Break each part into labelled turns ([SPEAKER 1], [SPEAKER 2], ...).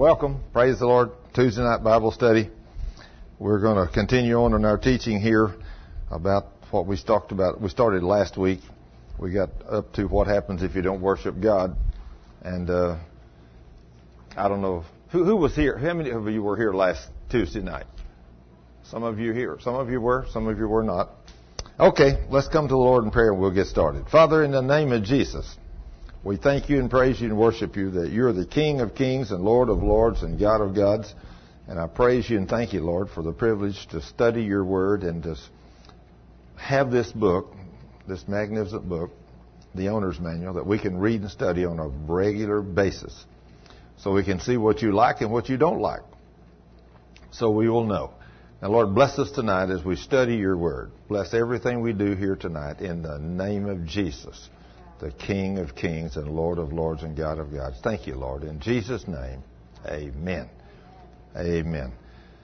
[SPEAKER 1] Welcome. Praise the Lord. Tuesday night Bible study. We're going to continue on in our teaching here about what we talked about. We started last week. We got up to what happens if you don't worship God. And I don't know. Who was here? How many of you were here last Tuesday night? Some of you here. Some of you were. Some of you were not. Okay, let's come to the Lord in prayer and we'll get started. Father, in the name of Jesus, we thank you and praise you and worship you that you're the King of kings and Lord of lords and God of gods. And I praise you and thank you, Lord, for the privilege to study your word and to have this book, this magnificent book, the owner's manual, that we can read and study on a regular basis so we can see what you like and what you don't like, so we will know. Now, Lord, bless us tonight as we study your word. Bless everything we do here tonight in the name of Jesus, the King of kings and Lord of lords and God of gods. Thank you, Lord. In Jesus' name, amen. Amen.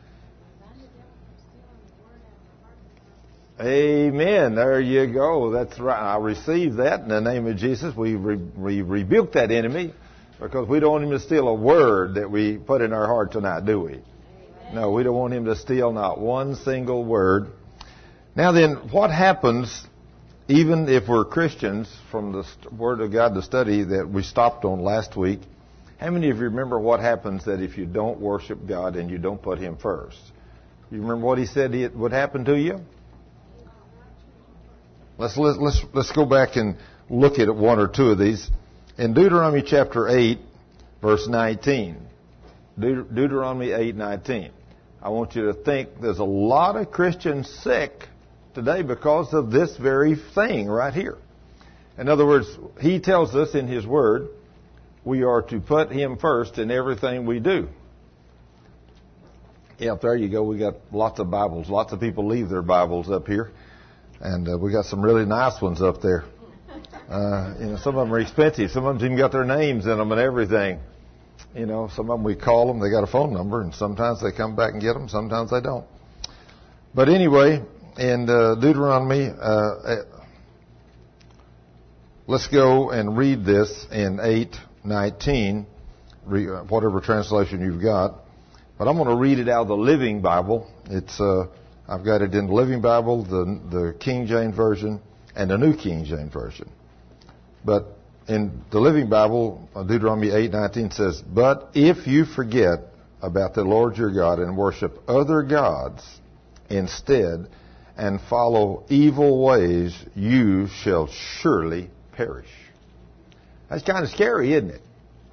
[SPEAKER 1] Amen. There you go. That's right. I receive that in the name of Jesus. We rebuke that enemy because we don't want him to steal a word that we put in our heart tonight, do we? No, we don't want him to steal not one single word. Now then, what happens even if we're Christians from the Word of God, the study that we stopped on last week? How many of you remember what happens that if you don't worship God and you don't put him first? You remember what he said would happen to you? Let's go back and look at one or two of these. In Deuteronomy chapter 8, verse 19. Deuteronomy 8:19. I want you to think there's a lot of Christians sick today because of this very thing right here. In other words, he tells us in his word we are to put him first in everything we do. Yeah, there you go. We got lots of Bibles. Lots of people leave their Bibles up here. And we got some really nice ones up there. Some of them are expensive. Some of them even got their names in them and everything. Some of them we call them. They got a phone number, and sometimes they come back and get them. Sometimes they don't. But anyway, in Deuteronomy, let's go and read this in 8:19, whatever translation you've got. But I'm going to read it out of the Living Bible. I've got it in the Living Bible, the King James Version, and the New King James Version. But in the Living Bible, Deuteronomy 8:19 says, "But if you forget about the Lord your God and worship other gods instead and follow evil ways, you shall surely perish." That's kind of scary, isn't it?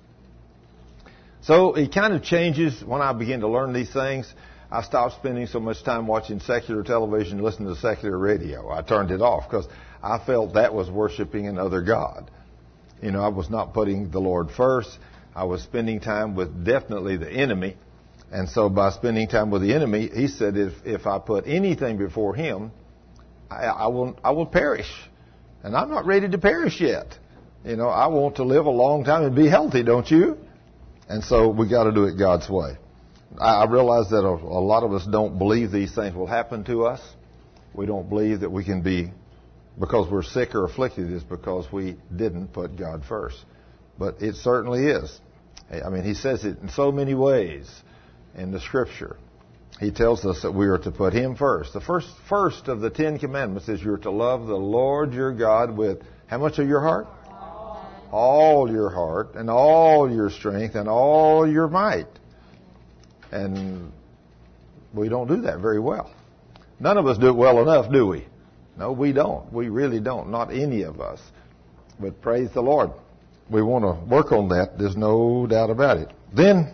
[SPEAKER 1] So it kind of changes when I begin to learn these things. I stopped spending so much time watching secular television, listening to secular radio. I turned it off because I felt that was worshiping another god. I was not putting the Lord first. I was spending time with definitely the enemy. And so by spending time with the enemy, he said, if I put anything before him, I will perish. And I'm not ready to perish yet. I want to live a long time and be healthy, don't you? And so we got to do it God's way. I realize that a lot of us don't believe these things will happen to us. We don't believe that we can be, because we're sick or afflicted, is because we didn't put God first. But it certainly is. I mean, he says it in so many ways in the Scripture. He tells us that we are to put him first. The first of the 10 Commandments is you're to love the Lord your God with how much of your heart? All your heart and all your strength and all your might. And we don't do that very well. None of us do it well enough, do we? No, we don't. We really don't. Not any of us. But praise the Lord. We want to work on that. There's no doubt about it. Then,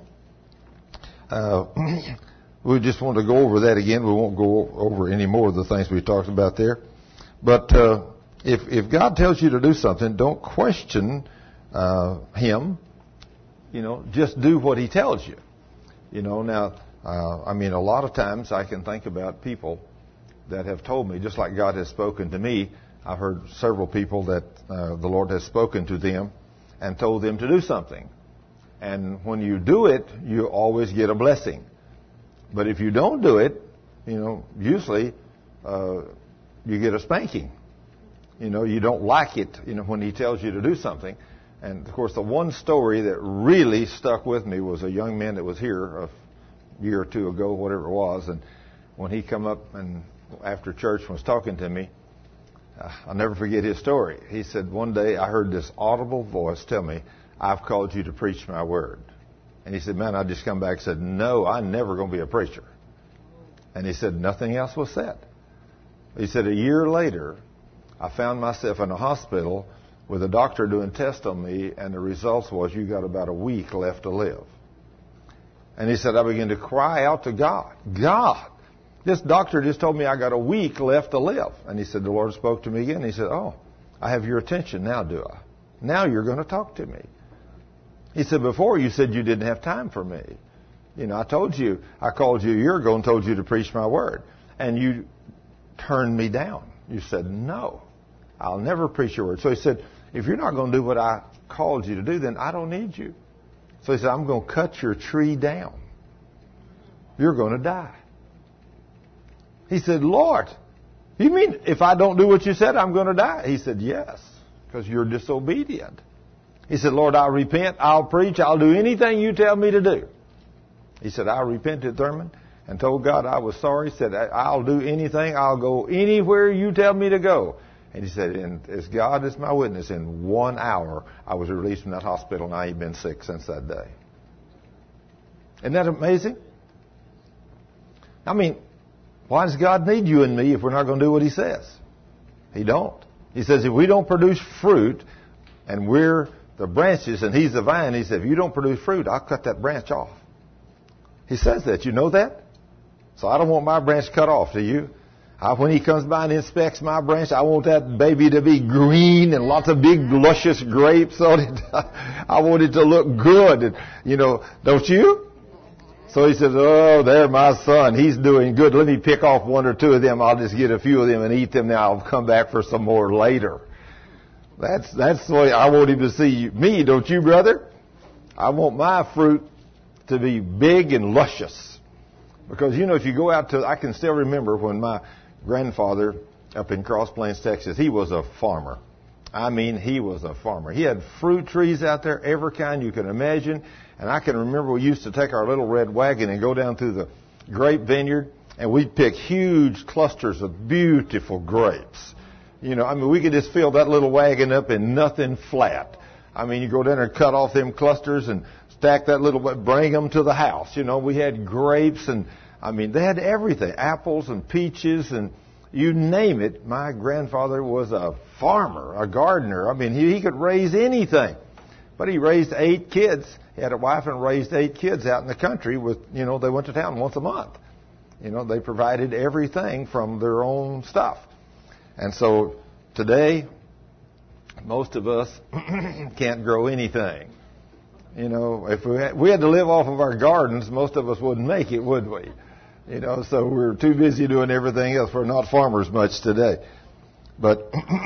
[SPEAKER 1] we just want to go over that again. We won't go over any more of the things we talked about there. But if God tells you to do something, don't question him. Just do what he tells you. Now, a lot of times I can think about people that have told me, just like God has spoken to me. I've heard several people that the Lord has spoken to them and told them to do something. And when you do it, you always get a blessing. But if you don't do it, usually you get a spanking. You don't like it, when he tells you to do something. And, of course, the one story that really stuck with me was a young man that was here a year or two ago, whatever it was. And when he come up and after church was talking to me, I'll never forget his story. He said, one day I heard this audible voice tell me, I've called you to preach my word. And he said, man, I just come back and said, no, I'm never going to be a preacher. And he said, nothing else was said. He said, a year later, I found myself in a hospital with a doctor doing tests on me, and the results was you got about a week left to live. And he said, I began to cry out to God. God, this doctor just told me I got a week left to live. And he said, the Lord spoke to me again. He said, oh, I have your attention now, do I? Now you're going to talk to me. He said, before you said you didn't have time for me. You know, I told you, I called you a year ago and told you to preach my word. And you turned me down. You said, no, I'll never preach your word. So he said, if you're not going to do what I called you to do, then I don't need you. So he said, I'm going to cut your tree down. You're going to die. He said, Lord, you mean if I don't do what you said, I'm going to die? He said, yes, because you're disobedient. He said, Lord, I'll repent, I'll preach, I'll do anything you tell me to do. He said, I repented, Thurman, and told God I was sorry. He said, I'll do anything, I'll go anywhere you tell me to go. And he said, and as God is my witness, in 1 hour, I was released from that hospital, and I ain't been sick since that day. Isn't that amazing? I mean, why does God need you and me if we're not going to do what He says? He don't. He says, if we don't produce fruit, and we're the branches, and He's the vine, He said, if you don't produce fruit, I'll cut that branch off. He says that. You know that? So I don't want my branch cut off, do you? When He comes by and inspects my branch, I want that baby to be green and lots of big, luscious grapes on it. I want it to look good. And, you know, don't you? So He says, oh, there, my son. He's doing good. Let me pick off one or two of them. I'll just get a few of them and eat them now. I'll come back for some more later. That's the way I want Him to see me, don't you, brother? I want my fruit to be big and luscious. Because, you know, if you go out to, I can still remember when my grandfather up in Cross Plains, Texas, he was a farmer. I mean, he was a farmer. He had fruit trees out there, every kind you can imagine. And I can remember we used to take our little red wagon and go down through the grape vineyard, and we'd pick huge clusters of beautiful grapes. You know, I mean, we could just fill that little wagon up in nothing flat. I mean, you go down there and cut off them clusters and stack that little, bring them to the house. You know, we had grapes and, I mean, they had everything, apples and peaches and you name it. My grandfather was a farmer, a gardener. I mean, he could raise anything. But he raised 8 kids. He had a wife and raised 8 kids out in the country with, you know, they went to town once a month. You know, they provided everything from their own stuff. And so today, most of us can't grow anything. You know, if we had to live off of our gardens, most of us wouldn't make it, would we? You know, so we're too busy doing everything else. We're not farmers much today. But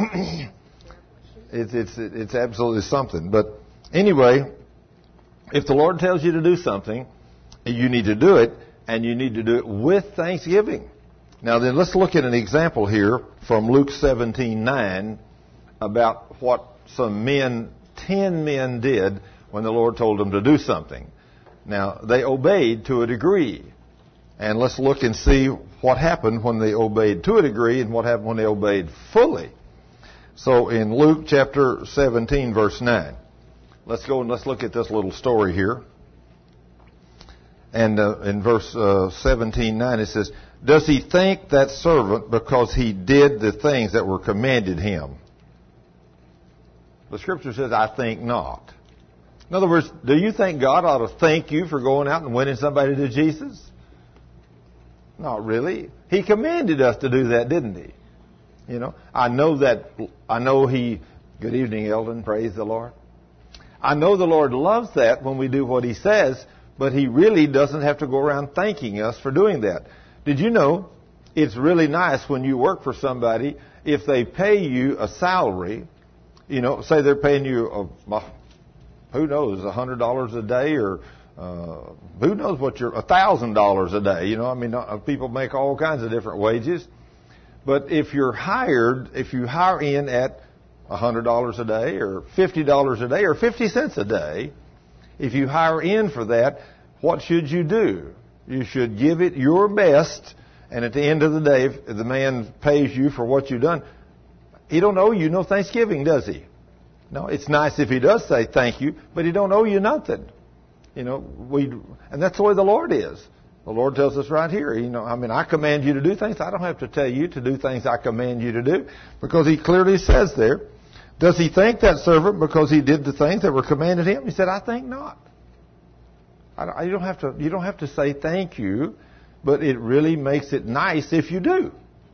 [SPEAKER 1] it's absolutely something. But anyway, if the Lord tells you to do something, you need to do it, and you need to do it with thanksgiving. Now then, let's look at an example here from Luke 17:9 about what some men, 10 men did when the Lord told them to do something. Now, they obeyed to a degree. And let's look and see what happened when they obeyed to a degree and what happened when they obeyed fully. So in Luke chapter 17, verse 9, let's go and let's look at this little story here. And in verse 17:9 it says, does he thank that servant because he did the things that were commanded him? The scripture says, I think not. In other words, do you think God ought to thank you for going out and winning somebody to Jesus? Not really. He commanded us to do that, didn't He? You know, I know He, good evening, Eldon, praise the Lord. I know the Lord loves that when we do what He says, but He really doesn't have to go around thanking us for doing that. Did you know it's really nice when you work for somebody, if they pay you a salary, you know, say they're paying you, who knows, $100 a day or who knows what $1,000 a day. You know, I mean, people make all kinds of different wages. But if you're hired, if you hire in at $100 a day or $50 a day or 50 cents a day, if you hire in for that, what should you do? You should give it your best, and at the end of the day, if the man pays you for what you've done, he don't owe you no Thanksgiving, does he? No, it's nice if he does say thank you, but he don't owe you nothing. And that's the way the Lord is. The Lord tells us right here, I command you to do things. I don't have to tell you to do things I command you to do, because he clearly says there, does he thank that servant because he did the things that were commanded him? He said, I think not. You don't have to say thank you, but it really makes it nice if you do.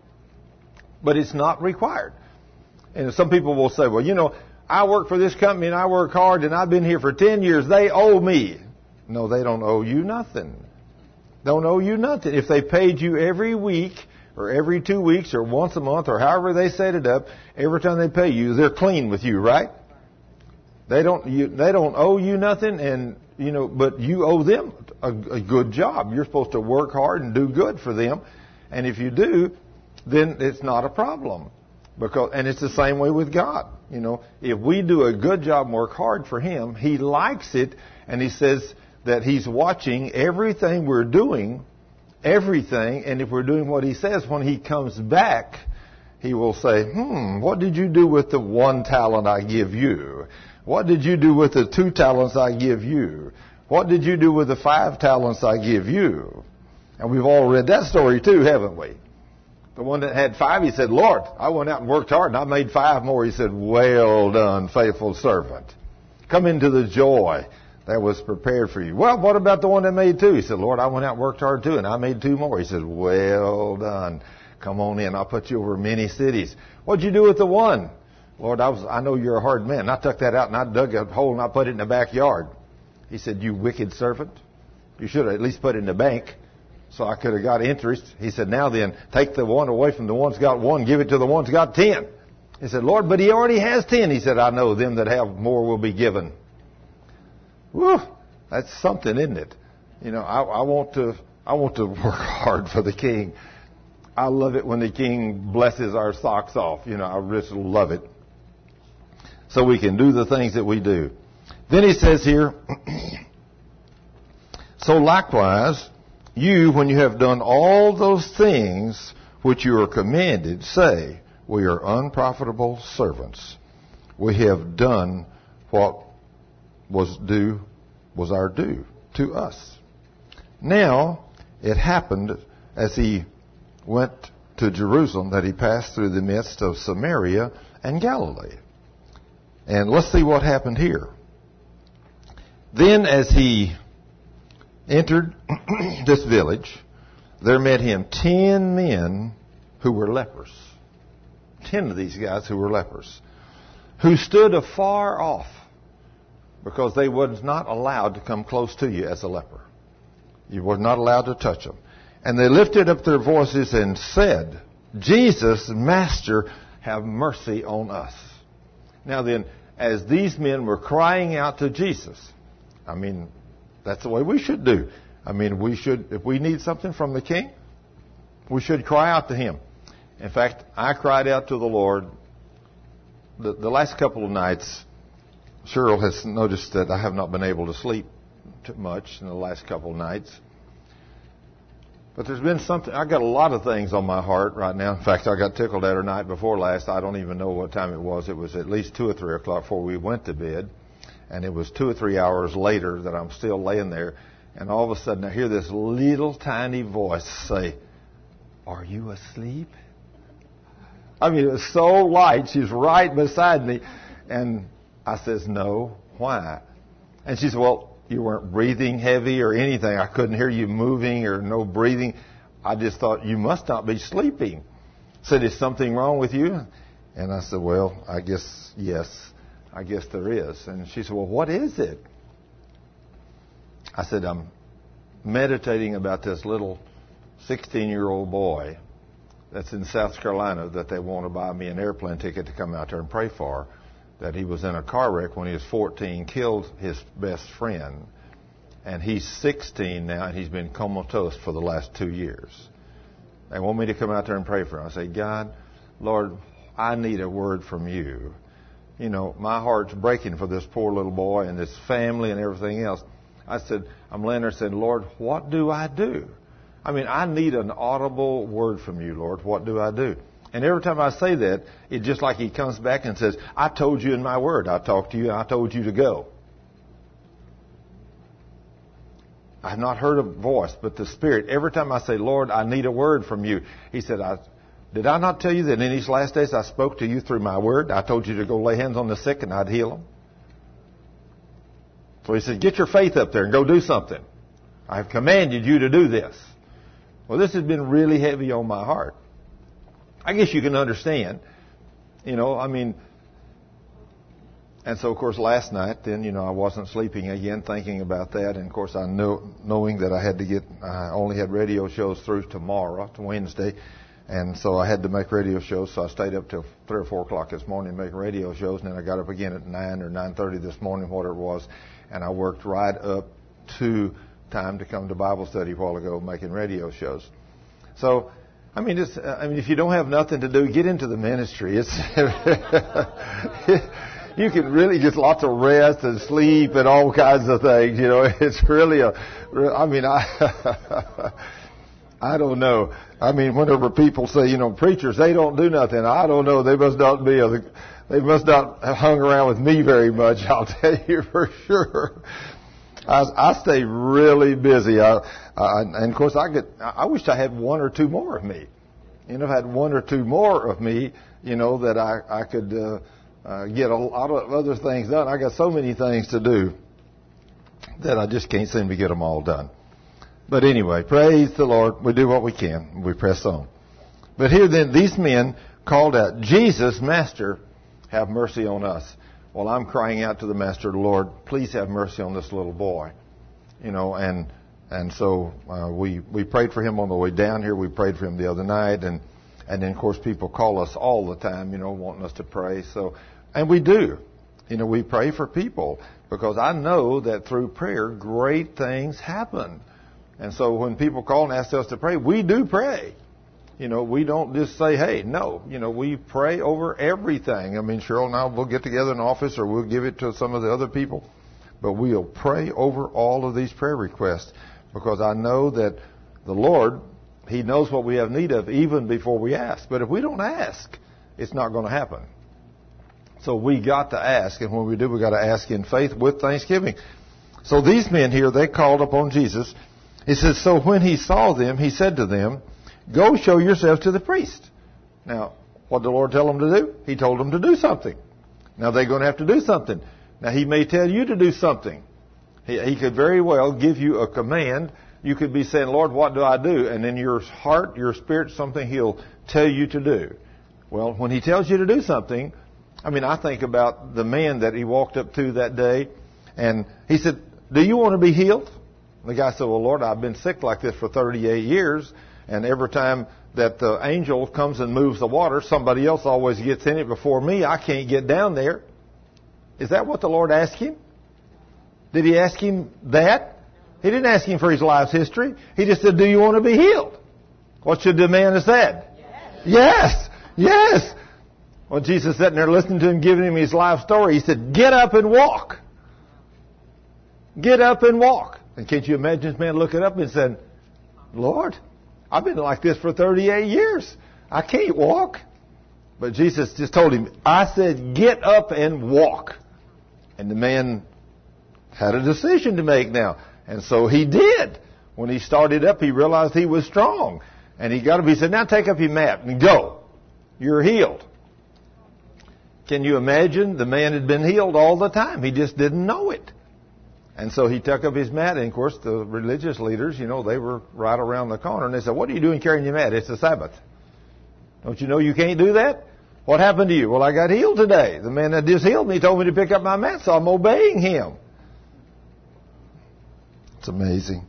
[SPEAKER 1] But it's not required. And some people will say, well, I work for this company and I work hard and I've been here for 10 years. They owe me. No, they don't owe you nothing. Don't owe you nothing. If they paid you every week or every 2 weeks or once a month or however they set it up, every time they pay you, they're clean with you, right? They don't owe you nothing, and but you owe them a good job. You're supposed to work hard and do good for them, and if you do, then it's not a problem. And it's the same way with God. If we do a good job and work hard for Him, He likes it, and He says that He's watching everything we're doing, everything, and if we're doing what He says, when He comes back, He will say, what did you do with the 1 talent I give you? What did you do with the 2 talents I give you? What did you do with the 5 talents I give you? And we've all read that story too, haven't we? The one that had 5, he said, Lord, I went out and worked hard and I made 5 more. He said, well done, faithful servant. Come into the joy that was prepared for you. Well, what about the one that made 2? He said, Lord, I went out and worked hard too and I made 2 more. He said, well done. Come on in. I'll put you over many cities. What'd you do with the 1? Lord, I know you're a hard man. I took that out and I dug a hole and I put it in the backyard. He said, you wicked servant. You should have at least put it in the bank so I could have got interest. He said, now then, take the 1 away from the one's got 1, give it to the one's got 10. He said, Lord, but he already has 10. He said, I know, them that have more will be given. Whew, that's something, isn't it? I want to work hard for the King. I love it when the King blesses our socks off. I just love it. So we can do the things that we do. Then he says here, so likewise, you, when you have done all those things which you are commanded, say, we are unprofitable servants. We have done what was our due to us. Now, it happened as he went to Jerusalem that he passed through the midst of Samaria and Galilee. And let's see what happened here. Then as he entered this village, there met him 10 men who were lepers. 10 of these guys who were lepers, who stood afar off because they was not allowed to come close to you as a leper. You were not allowed to touch them. And they lifted up their voices and said, Jesus, Master, have mercy on us. Now then, as these men were crying out to Jesus, that's the way we should do. We should, if we need something from the King, we should cry out to Him. In fact, I cried out to the Lord the last couple of nights. Cheryl has noticed that I have not been able to sleep too much in the last couple of nights. But there's been something, I got a lot of things on my heart right now. In fact, I got tickled at her night before last. I don't even know what time it was. It was at least 2 or 3 o'clock before we went to bed. And it was 2 or 3 hours later that I'm still laying there. And all of a sudden I hear this little tiny voice say, are you asleep? It was so light. She's right beside me. And I says, no. Why? And she said, well, you weren't breathing heavy or anything. I couldn't hear you moving or no breathing. I just thought, you must not be sleeping. Said, is something wrong with you? And I said, well, I guess, yes. I guess there is. And she said, well, what is it? I said, I'm meditating about this little 16-year-old boy that's in South Carolina that they want to buy me an airplane ticket to come out there and pray for. That he was in a car wreck when he was 14, killed his best friend. And he's 16 now, and he's been comatose for the last 2 years. They want me to come out there and pray for him. I say, God, Lord, I need a word from you. my heart's breaking for this poor little boy and this family and everything else. I said, I'm laying there saying, Lord, what do I do? I need an audible word from you, Lord. What do I do? And every time I say that, it's just like he comes back and says, I told you in my word. I talked to you and I told you to go. I have not heard a voice, but the Spirit. Every time I say, Lord, I need a word from you. He said, did I not tell you that in these last days I spoke to you through my word? I told you to go lay hands on the sick and I'd heal them. So he said, get your faith up there and go do something. I have commanded you to do this. Well, this has been really heavy on my heart. I guess you can understand, and so, of course, last night, then, I wasn't sleeping again thinking about that. And, of course, knowing that I only had radio shows through tomorrow, to Wednesday. And so I had to make radio shows. So I stayed up till 3 or 4 o'clock this morning making radio shows. And then I got up again at 9 or 9:30 this morning, whatever it was. And I worked right up to time to come to Bible study a while ago making radio shows. So, if you don't have nothing to do, get into the ministry. It's you can really get lots of rest and sleep and all kinds of things. It's really I don't know. Whenever people say, preachers, they don't do nothing. I don't know. They must not have hung around with me very much. I'll tell you for sure. I stay really busy. And of course I wish I had 1 or 2 more of me. If I had 1 or 2 more of me, that I could get a lot of other things done. I got so many things to do that I just can't seem to get them all done. But anyway, praise the Lord. We do what we can. We press on. But here then, these men called out, Jesus, Master, have mercy on us. Well, I'm crying out to the Master, Lord, please have mercy on this little boy. And so we prayed for him on the way down here. We prayed for him the other night. And then, of course, people call us all the time, wanting us to pray. So, and we do. We pray for people because I know that through prayer, great things happen. And so when people call and ask us to pray, we do pray. We don't just say, hey, no. We pray over everything. Cheryl and I will get together in the office or we'll give it to some of the other people. But we'll pray over all of these prayer requests because I know that the Lord, He knows what we have need of even before we ask. But if we don't ask, it's not going to happen. So we got to ask. And when we do, we got to ask in faith with thanksgiving. So these men here, they called upon Jesus. He says, so when He saw them, He said to them, go show yourselves to the priest. Now, what did the Lord tell them to do? He told them to do something. Now, they're going to have to do something. Now, He may tell you to do something. He could very well give you a command. You could be saying, Lord, what do I do? And in your heart, your spirit, something He'll tell you to do. Well, when He tells you to do something, I think about the man that He walked up to that day. And he said, do you want to be healed? The guy said, well, Lord, I've been sick like this for 38 years. And every time that the angel comes and moves the water, somebody else always gets in it before me. I can't get down there. Is that what the Lord asked him? Did He ask him that? He didn't ask him for his life's history. He just said, do you want to be healed? What should the man have said? Yes. Yes. Well, Jesus sitting there listening to him, giving him his life story. He said, get up and walk. Get up and walk. And can't you imagine this man looking up and saying, Lord, I've been like this for 38 years. I can't walk. But Jesus just told him, I said, get up and walk. And the man had a decision to make now. And so he did. When he started up, he realized he was strong. And he got up, he said, now take up your mat and go. You're healed. Can you imagine? The man had been healed all the time. He just didn't know it. And so he took up his mat, and of course the religious leaders, they were right around the corner, and they said, what are you doing carrying your mat? It's the Sabbath. Don't you know you can't do that? What happened to you? Well, I got healed today. The man that just healed me told me to pick up my mat, so I'm obeying him. It's amazing.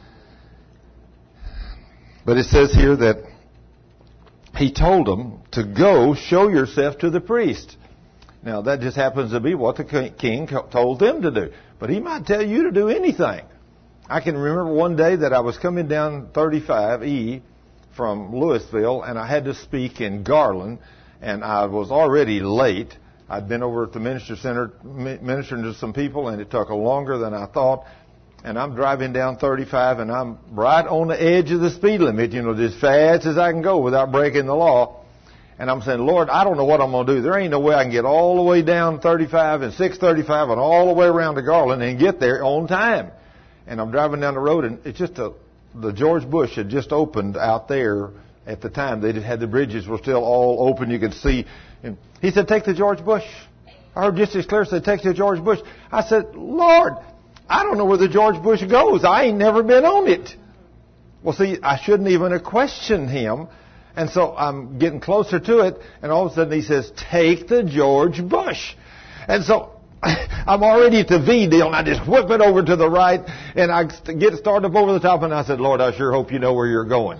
[SPEAKER 1] But it says here that he told them to go show yourself to the priest. Now, that just happens to be what the king told them to do. But he might tell you to do anything. I can remember one day that I was coming down 35E from Louisville, and I had to speak in Garland, and I was already late. I'd been over at the minister center ministering to some people, and it took longer than I thought. And I'm driving down 35, and I'm right on the edge of the speed limit, as fast as I can go without breaking the law. And I'm saying, Lord, I don't know what I'm going to do. There ain't no way I can get all the way down 35 and 635 and all the way around to Garland and get there on time. And I'm driving down the road, and it's just the George Bush had just opened out there at the time. They had the bridges were still all open. You could see. And he said, take the George Bush. I heard just as clear say, take the George Bush. I said, Lord, I don't know where the George Bush goes. I ain't never been on it. Well, see, I shouldn't even have questioned him. And so I'm getting closer to it, and all of a sudden he says, take the George Bush. And so I'm already at the V deal, and I just whip it over to the right, and I get started up over the top, and I said, Lord, I sure hope you know where you're going.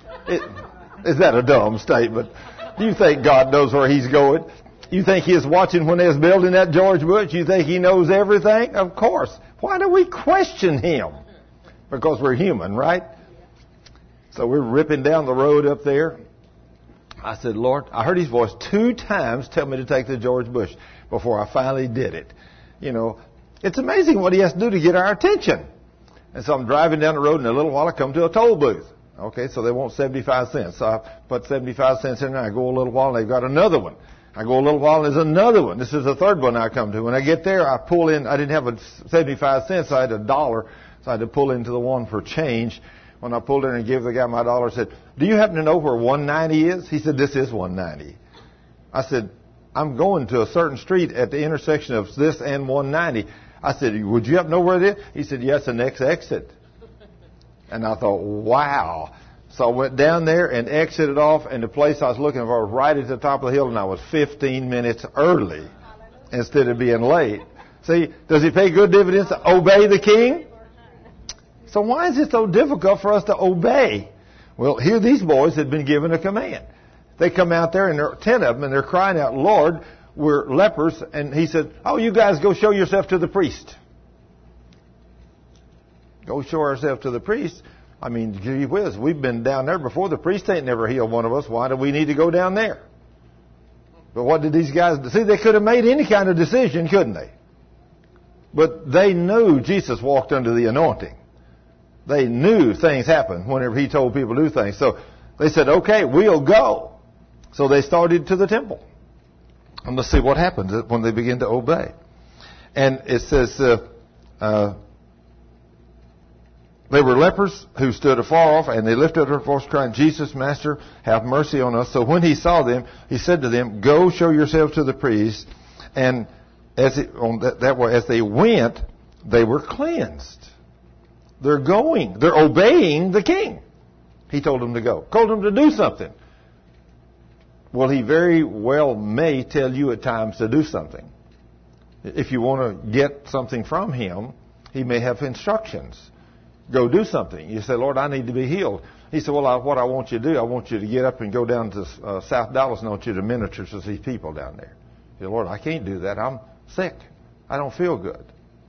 [SPEAKER 1] Is that a dumb statement? Do you think God knows where He's going? You think He was watching when they was building that George Bush? You think He knows everything? Of course. Why do we question Him? Because we're human, right? So we're ripping down the road up there. I said, Lord, I heard His voice 2 times tell me to take the George Bush before I finally did it. It's amazing what He has to do to get our attention. And so I'm driving down the road, and in a little while I come to a toll booth. Okay, so they want 75 cents. So I put 75 cents in there. I go a little while, and they've got another one. I go a little while, and there's another one. This is the third one I come to. When I get there, I pull in. I didn't have a 75 cents. I had $1, so I had to pull into the one for change. When I pulled in and gave the guy my $1, I said, do you happen to know where 190 is? He said, this is 190. I said, I'm going to a certain street at the intersection of this and 190. I said, would you happen to know where it is? He said, yes, the next exit. And I thought, wow. So I went down there and exited off, and the place I was looking for was right at the top of the hill, and I was 15 minutes early instead of being late. See, does He pay good dividends to obey the King? So why is it so difficult for us to obey? Well, here these boys had been given a command. They come out there, and there are 10 of them, and they're crying out, Lord, we're lepers. And He said, oh, you guys go show yourself to the priest. Go show ourselves to the priest. I mean, gee whiz, we've been down there before. The priest ain't never healed one of us. Why do we need to go down there? But what did these guys do? See, they could have made any kind of decision, couldn't they? But they knew Jesus walked under the anointing. They knew things happened whenever He told people to do things. So they said, okay, we'll go. So they started to the temple. And let's see what happens when they begin to obey. And it says, they were lepers who stood afar off, and they lifted their voice, crying, Jesus, Master, have mercy on us. So when He saw them, He said to them, go show yourselves to the priest. And as they went, they were cleansed. They're going. They're obeying the King. He told them to go. Told them to do something. Well, He very well may tell you at times to do something. If you want to get something from Him, He may have instructions. Go do something. You say, Lord, I need to be healed. He said, well, what I want you to do, I want you to get up and go down to South Dallas, and I want you to minister to these people down there. You say, Lord, I can't do that. I'm sick. I don't feel good.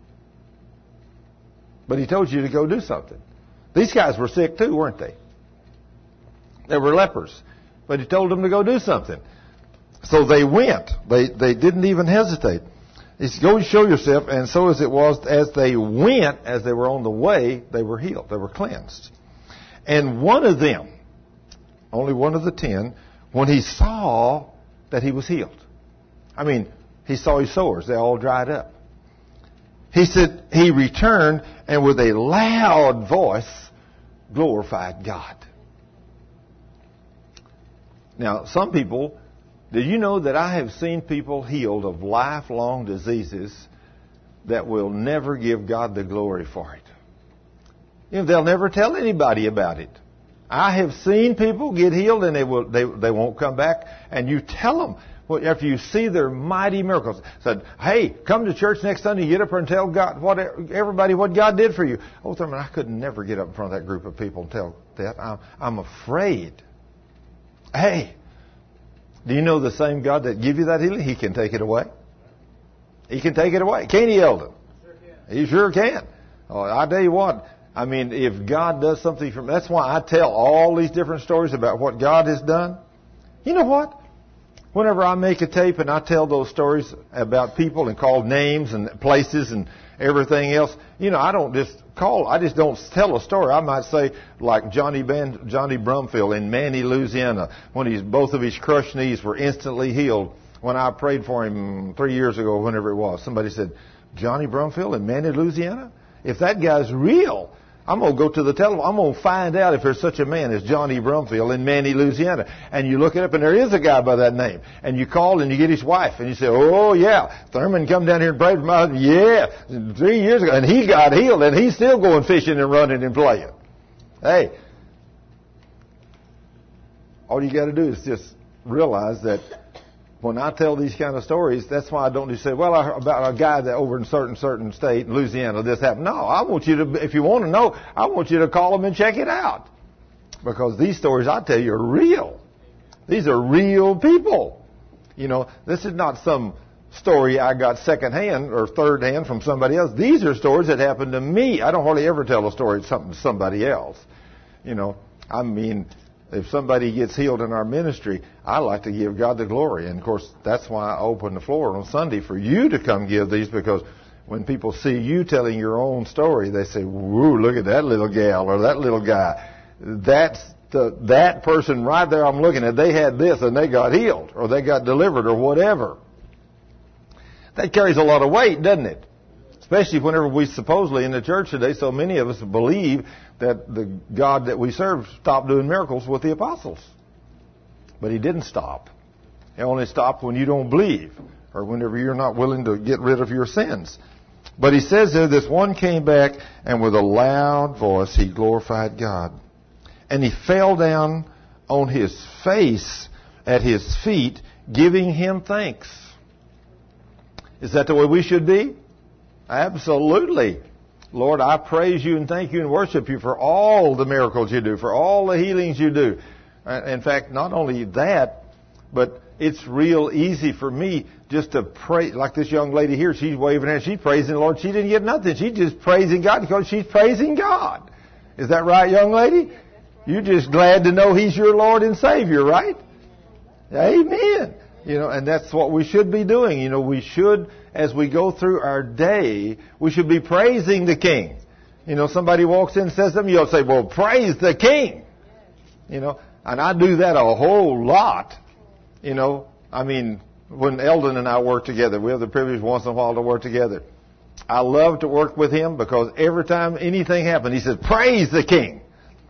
[SPEAKER 1] But He told you to go do something. These guys were sick too, weren't they? They were lepers. But He told them to go do something. So they went. They didn't even hesitate. He said, go and show yourself. And so as it was, as they went, as they were on the way, they were healed. They were cleansed. And one of them, only one of the 10, when he saw that he was healed. I mean, he saw his sores. They all dried up. He said he returned and with a loud voice glorified God. Now, some people, did you know that I have seen people healed of lifelong diseases that will never give God the glory for it? They'll never tell anybody about it. I have seen people get healed and they won't come back. And you tell them, well, after you see their mighty miracles, said, hey, come to church next Sunday, get up here and tell God everybody what God did for you. Oh, Thurman, I could never get up in front of that group of people and tell that. I'm afraid. Hey, do you know the same God that give you that healing? He can take it away. He can take it away. Can't He, Eldon? Sure can. He sure can. Oh, I tell you what, I mean, if God does something for me, that's why I tell all these different stories about what God has done. You know what? Whenever I make a tape and I tell those stories about people and call names and places and everything else, I don't just I just don't tell a story. I might say, like Johnny Brumfield in Manny, Louisiana, when both of his crushed knees were instantly healed. When I prayed for him 3 years ago, whenever it was, somebody said, Johnny Brumfield in Manny, Louisiana? If that guy's real, I'm going to go to the telephone. I'm going to find out if there's such a man as Johnny Brumfield in Manny, Louisiana. And you look it up, and there is a guy by that name. And you call, and you get his wife, and you say, oh, yeah, Thurman come down here and prayed for my husband. Yeah, 3 years ago. And he got healed, and he's still going fishing and running and playing. Hey, all you got to do is just realize that when I tell these kind of stories, that's why I don't just say, well, about a guy that over in certain state, in Louisiana, this happened. No, I want you to, if you want to know, I want you to call them and check it out. Because these stories I tell you are real. These are real people. This is not some story I got second hand or third hand from somebody else. These are stories that happened to me. I don't hardly ever tell a story to somebody else. If somebody gets healed in our ministry, I like to give God the glory. And, of course, that's why I open the floor on Sunday for you to come give these, because when people see you telling your own story, they say, woo, look at that little gal or that little guy. That person right there I'm looking at, they had this and they got healed or they got delivered or whatever. That carries a lot of weight, doesn't it? Especially whenever we supposedly in the church today, so many of us believe that the God that we serve stopped doing miracles with the apostles. But He didn't stop. He only stopped when you don't believe or whenever you're not willing to get rid of your sins. But He says there, this one came back and with a loud voice he glorified God. And he fell down on his face at His feet, giving Him thanks. Is that the way we should be? Absolutely. Lord, I praise You and thank You and worship You for all the miracles You do, for all the healings You do. In fact, not only that, but it's real easy for me just to pray. Like this young lady here, she's waving her hand. She's praising the Lord. She didn't get nothing. She's just praising God because she's praising God. Is that right, young lady? You're just glad to know He's your Lord and Savior, right? Amen. And that's what we should be doing. We should, as we go through our day, we should be praising the King. Somebody walks in and says something, you'll say, well, praise the King. And I do that a whole lot. When Eldon and I work together, we have the privilege once in a while to work together. I love to work with him because every time anything happens, he says, praise the King.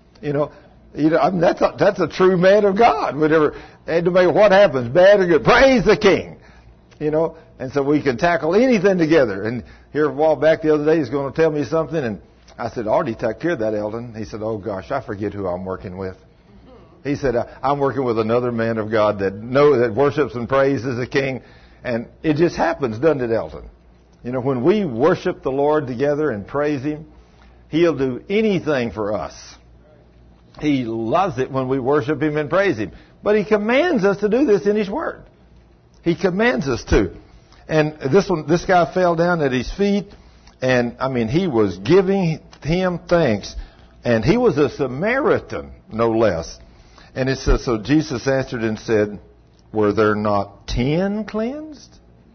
[SPEAKER 1] That's a true man of God. Whatever, no matter what happens, bad or good, praise the King. And so we can tackle anything together. And here a while back the other day, he's going to tell me something, and I said, already take care of that, Eldon. He said, oh gosh, I forget who I'm working with. He said, I'm working with another man of God that worships and praises the King. And it just happens, doesn't it, Eldon? When we worship the Lord together and praise Him, He'll do anything for us. He loves it when we worship Him and praise Him. But He commands us to do this in His Word. He commands us to. And this guy fell down at His feet, and he was giving Him thanks. And he was a Samaritan, no less. And it says, so Jesus answered and said, were there not 10 cleansed?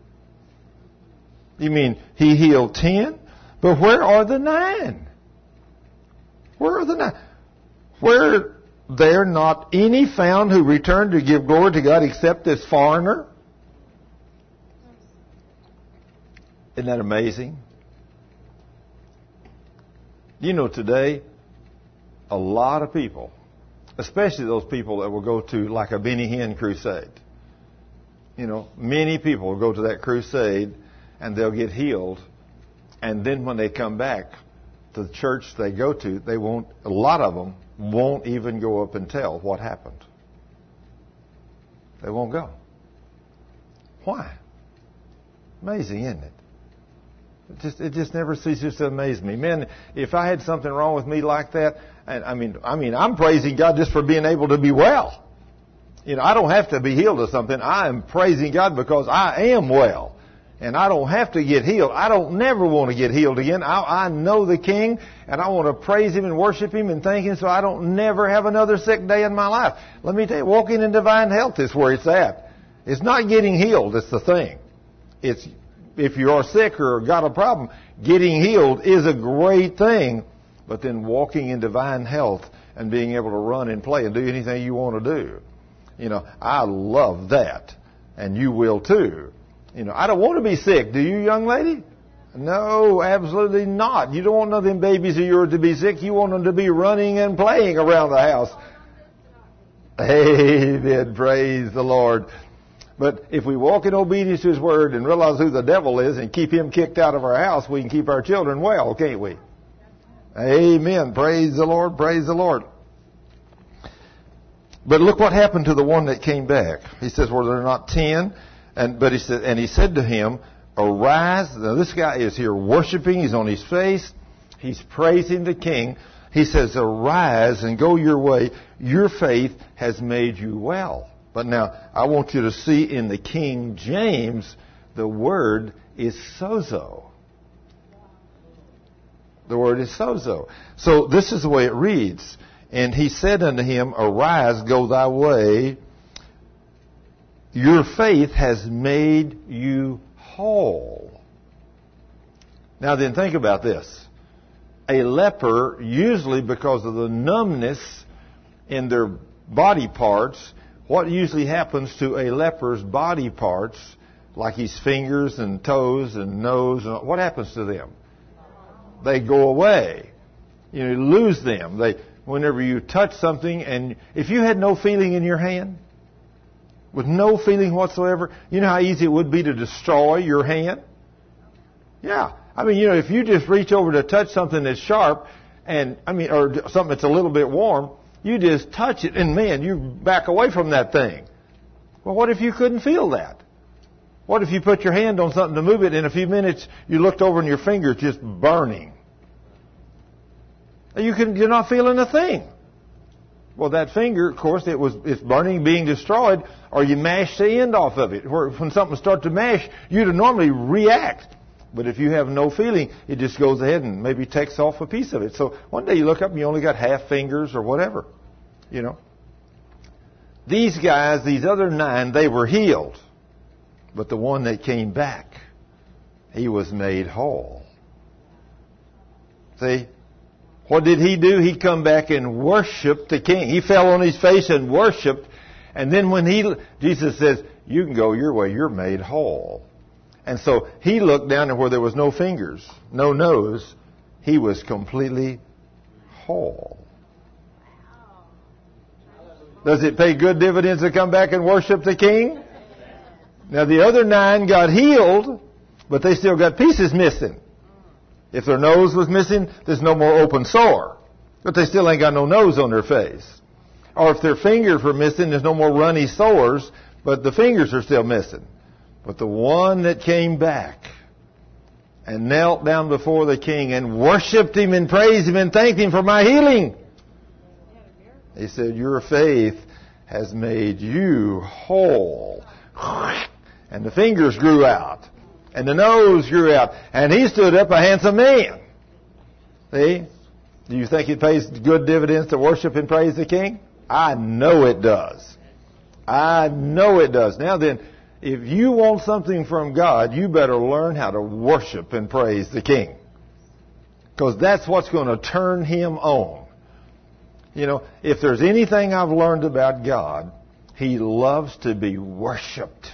[SPEAKER 1] You mean He healed 10? But where are the 9? Where are the 9? Were there not any found who returned to give glory to God except this foreigner? Isn't that amazing? Today, a lot of people, especially those people that will go to like a Benny Hinn crusade. Many people will go to that crusade and they'll get healed. And then when they come back to the church they go to, a lot of them won't even go up and tell what happened. They won't go. Why? Amazing, isn't it? It just never ceases to amaze me. Man, if I had something wrong with me like that, and I'm praising God just for being able to be well. I don't have to be healed of something. I am praising God because I am well. And I don't have to get healed. I don't never want to get healed again. I know the King, and I want to praise Him and worship Him and thank Him so I don't never have another sick day in my life. Let me tell you, walking in divine health is where it's at. It's not getting healed that's the thing. It's if you are sick or got a problem, getting healed is a great thing. But then walking in divine health and being able to run and play and do anything you want to do. You know, I love that. And you will too. You know, I don't want to be sick. Do you, young lady? No, absolutely not. You don't want none of them babies of yours to be sick. You want them to be running and playing around the house. Amen. Praise the Lord. But if we walk in obedience to His Word and realize who the devil is and keep him kicked out of our house, we can keep our children well, can't we? Amen. Praise the Lord. Praise the Lord. But look what happened to the one that came back. He says, were there not 10? And he said to him, arise. Now this guy is here worshiping. He's on his face. He's praising the king. He says, arise and go your way. Your faith has made you well. But now, I want you to see in the King James, the word is sozo. The word is sozo. So this is the way it reads. And he said unto him, arise, go thy way. Your faith has made you whole. Now then, think about this. A leper, usually because of the numbness in their body parts, what usually happens to a leper's body parts, like his fingers and toes and nose, what happens to them? They go away. You know, you lose them. Whenever you touch something, and if you had no feeling in your hand, with no feeling whatsoever, you know how easy it would be to destroy your hand? Yeah. I mean, you know, if you just reach over to touch something that's sharp, or something that's a little bit warm, you just touch it, and man, you back away from that thing. Well, what if you couldn't feel that? What if you put your hand on something to move it, in a few minutes you looked over and your finger's just burning? You're not feeling a thing. Well, that finger, of course, it's burning, being destroyed, or you mash the end off of it. When something starts to mash, you'd normally react. But if you have no feeling, it just goes ahead and maybe takes off a piece of it. So one day you look up and you only got half fingers or whatever, you know. These guys, these other 9, they were healed. But the one that came back, he was made whole. See? What did he do? He come back and worshiped the king. He fell on his face and worshiped. And then Jesus says, you can go your way. You're made whole. And so he looked down at where there was no fingers, no nose. He was completely whole. Does it pay good dividends to come back and worship the king? Now the other 9 got healed, but they still got pieces missing. If their nose was missing, there's no more open sore. But they still ain't got no nose on their face. Or if their fingers were missing, there's no more runny sores, but the fingers are still missing. But the one that came back and knelt down before the king and worshiped him and praised him and thanked him for my healing, he said, your faith has made you whole. And the fingers grew out. And the nose grew out. And he stood up a handsome man. See? Do you think it pays good dividends to worship and praise the king? I know it does. I know it does. Now then, if you want something from God, you better learn how to worship and praise the king. Because that's what's going to turn him on. You know, if there's anything I've learned about God, he loves to be worshiped.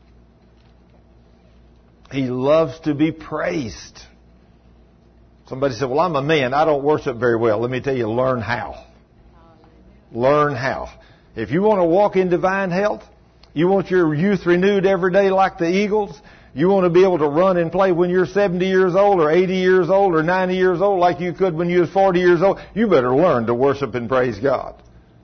[SPEAKER 1] He loves to be praised. Somebody said, well, I'm a man. I don't worship very well. Let me tell you, learn how. Learn how. If you want to walk in divine health, you want your youth renewed every day like the eagles, you want to be able to run and play when you're 70 years old or 80 years old or 90 years old like you could when you was 40 years old, you better learn to worship and praise God.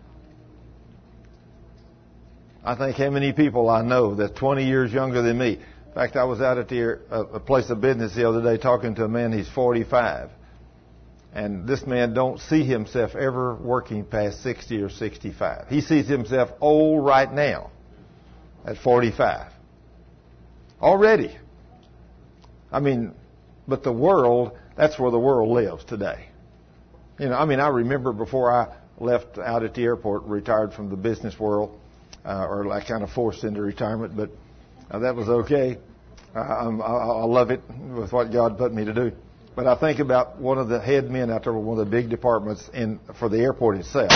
[SPEAKER 1] I think how many people I know that's 20 years younger than me. In fact, I was out at a place of business the other day talking to a man, he's 45. And this man don't see himself ever working past 60 or 65. He sees himself old right now at 45. Already. I mean, but the world, that's where the world lives today. You know, I mean, I remember before I left out at the airport, retired from the business world, or like kind of forced into retirement, but that was okay. I love it with what God put me to do. But I think about one of the head men out there with one of the big departments for the airport itself.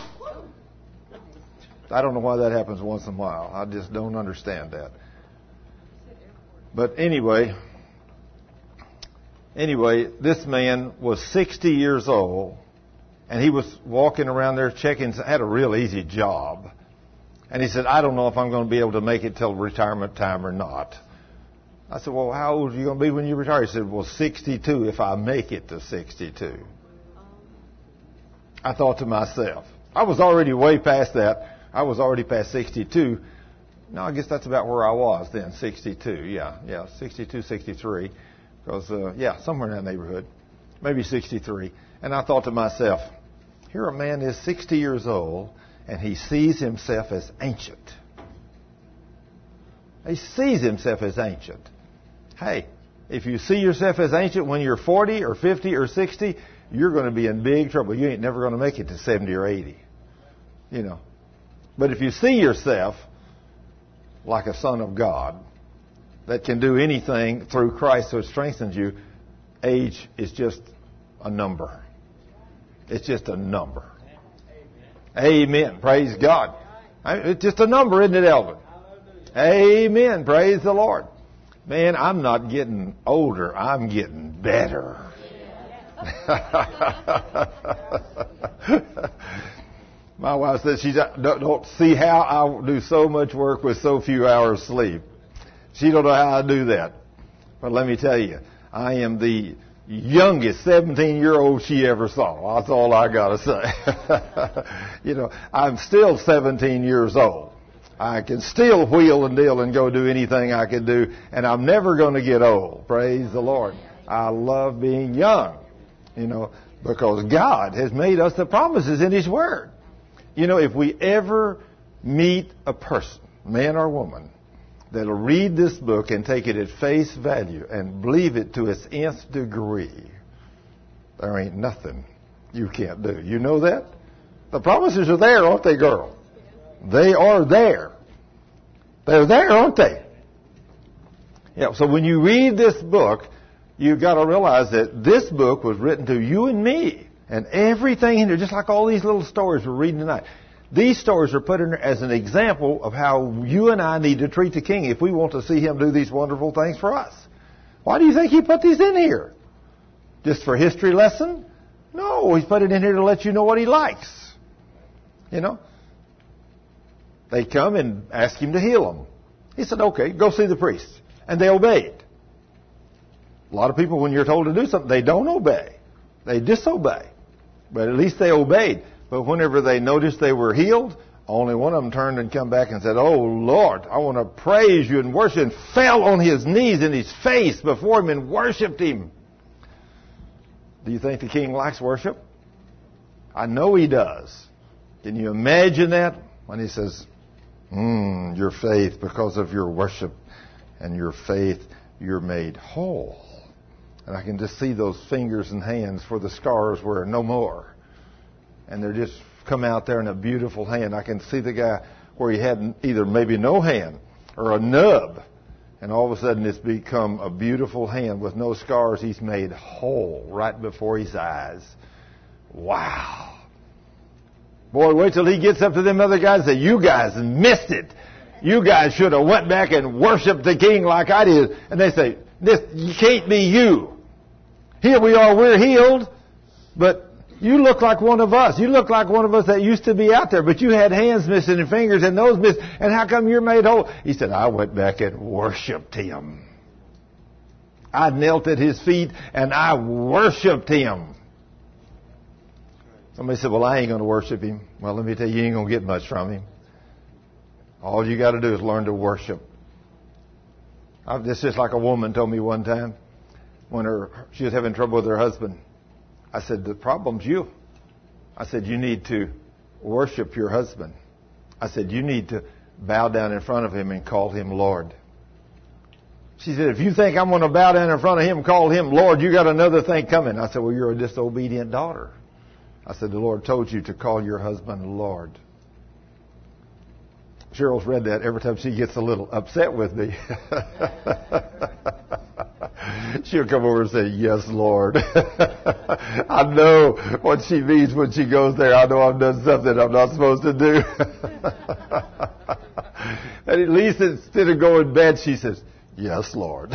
[SPEAKER 1] I don't know why that happens once in a while. I just don't understand that. But anyway, this man was 60 years old, and he was walking around there checking, had a real easy job. And he said, I don't know if I'm going to be able to make it till retirement time or not. I said, well, how old are you going to be when you retire? He said, well, 62 if I make it to 62. I thought to myself, I was already way past that. I was already past 62. No, I guess that's about where I was then, 62. Yeah, 62, 63. Because, somewhere in that neighborhood. Maybe 63. And I thought to myself, here a man is 60 years old, and he sees himself as ancient. He sees himself as ancient. Hey, if you see yourself as ancient when you're 40 or 50 or 60, you're going to be in big trouble. You ain't never going to make it to 70 or 80. You know. But if you see yourself like a son of God that can do anything through Christ who strengthens you, age is just a number. It's just a number. Amen. Praise God. It's just a number, isn't it, Elvin? Amen. Praise the Lord. Man, I'm not getting older. I'm getting better. My wife says she don't see how I do so much work with so few hours sleep. She don't know how I do that. But let me tell you, I am the youngest 17-year-old she ever saw. That's all I got to say. I'm still 17 years old. I can still wheel and deal and go do anything I can do, and I'm never going to get old. Praise the Lord. I love being young, because God has made us the promises in His Word. If we ever meet a person, man or woman, that'll read this book and take it at face value and believe it to its nth degree, there ain't nothing you can't do. You know that? The promises are there, aren't they, girl? They are there. They're there, aren't they? Yeah, so when you read this book, you've got to realize that this book was written to you and me. And everything in there, just like all these little stories we're reading tonight. These stories are put in there as an example of how you and I need to treat the King if we want to see Him do these wonderful things for us. Why do you think He put these in here? Just for history lesson? No, He's put it in here to let you know what He likes. They come and ask Him to heal them. He said, okay, go see the priest. And they obeyed. A lot of people, when you're told to do something, they don't obey. They disobey. But at least they obeyed. But whenever they noticed they were healed, only one of them turned and come back and said, oh, Lord, I want to praise you and worship, and fell on his knees in his face before Him and worshiped Him. Do you think the King likes worship? I know He does. Can you imagine that? When He says, your faith, because of your worship and your faith, you're made whole. And I can just see those fingers and hands where the scars were no more. And they're just come out there in a beautiful hand. I can see the guy where he had either maybe no hand or a nub. And all of a sudden it's become a beautiful hand with no scars. He's made whole right before his eyes. Wow. Boy, wait till he gets up to them other guys and say, you guys missed it. You guys should have went back and worshiped the King like I did. And they say, this can't be you. Here we are, we're healed, but you look like one of us. You look like one of us that used to be out there, but you had hands missing and fingers and nose missing. And how come you're made whole? He said, I went back and worshiped Him. I knelt at His feet and I worshiped Him. Somebody said, well, I ain't going to worship Him. Well, let me tell you, you ain't going to get much from Him. All you got to do is learn to worship. This is like a woman told me one time when she was having trouble with her husband. I said, the problem's you. I said, you need to worship your husband. I said, you need to bow down in front of him and call him Lord. She said, if you think I'm going to bow down in front of him and call him Lord, you got another thing coming. I said, well, you're a disobedient daughter. I said, the Lord told you to call your husband Lord. Cheryl's read that every time she gets a little upset with me. She'll come over and say, yes, Lord. I know what she means when she goes there. I know I've done something I'm not supposed to do. And at least instead of going bad, she says, yes, Lord.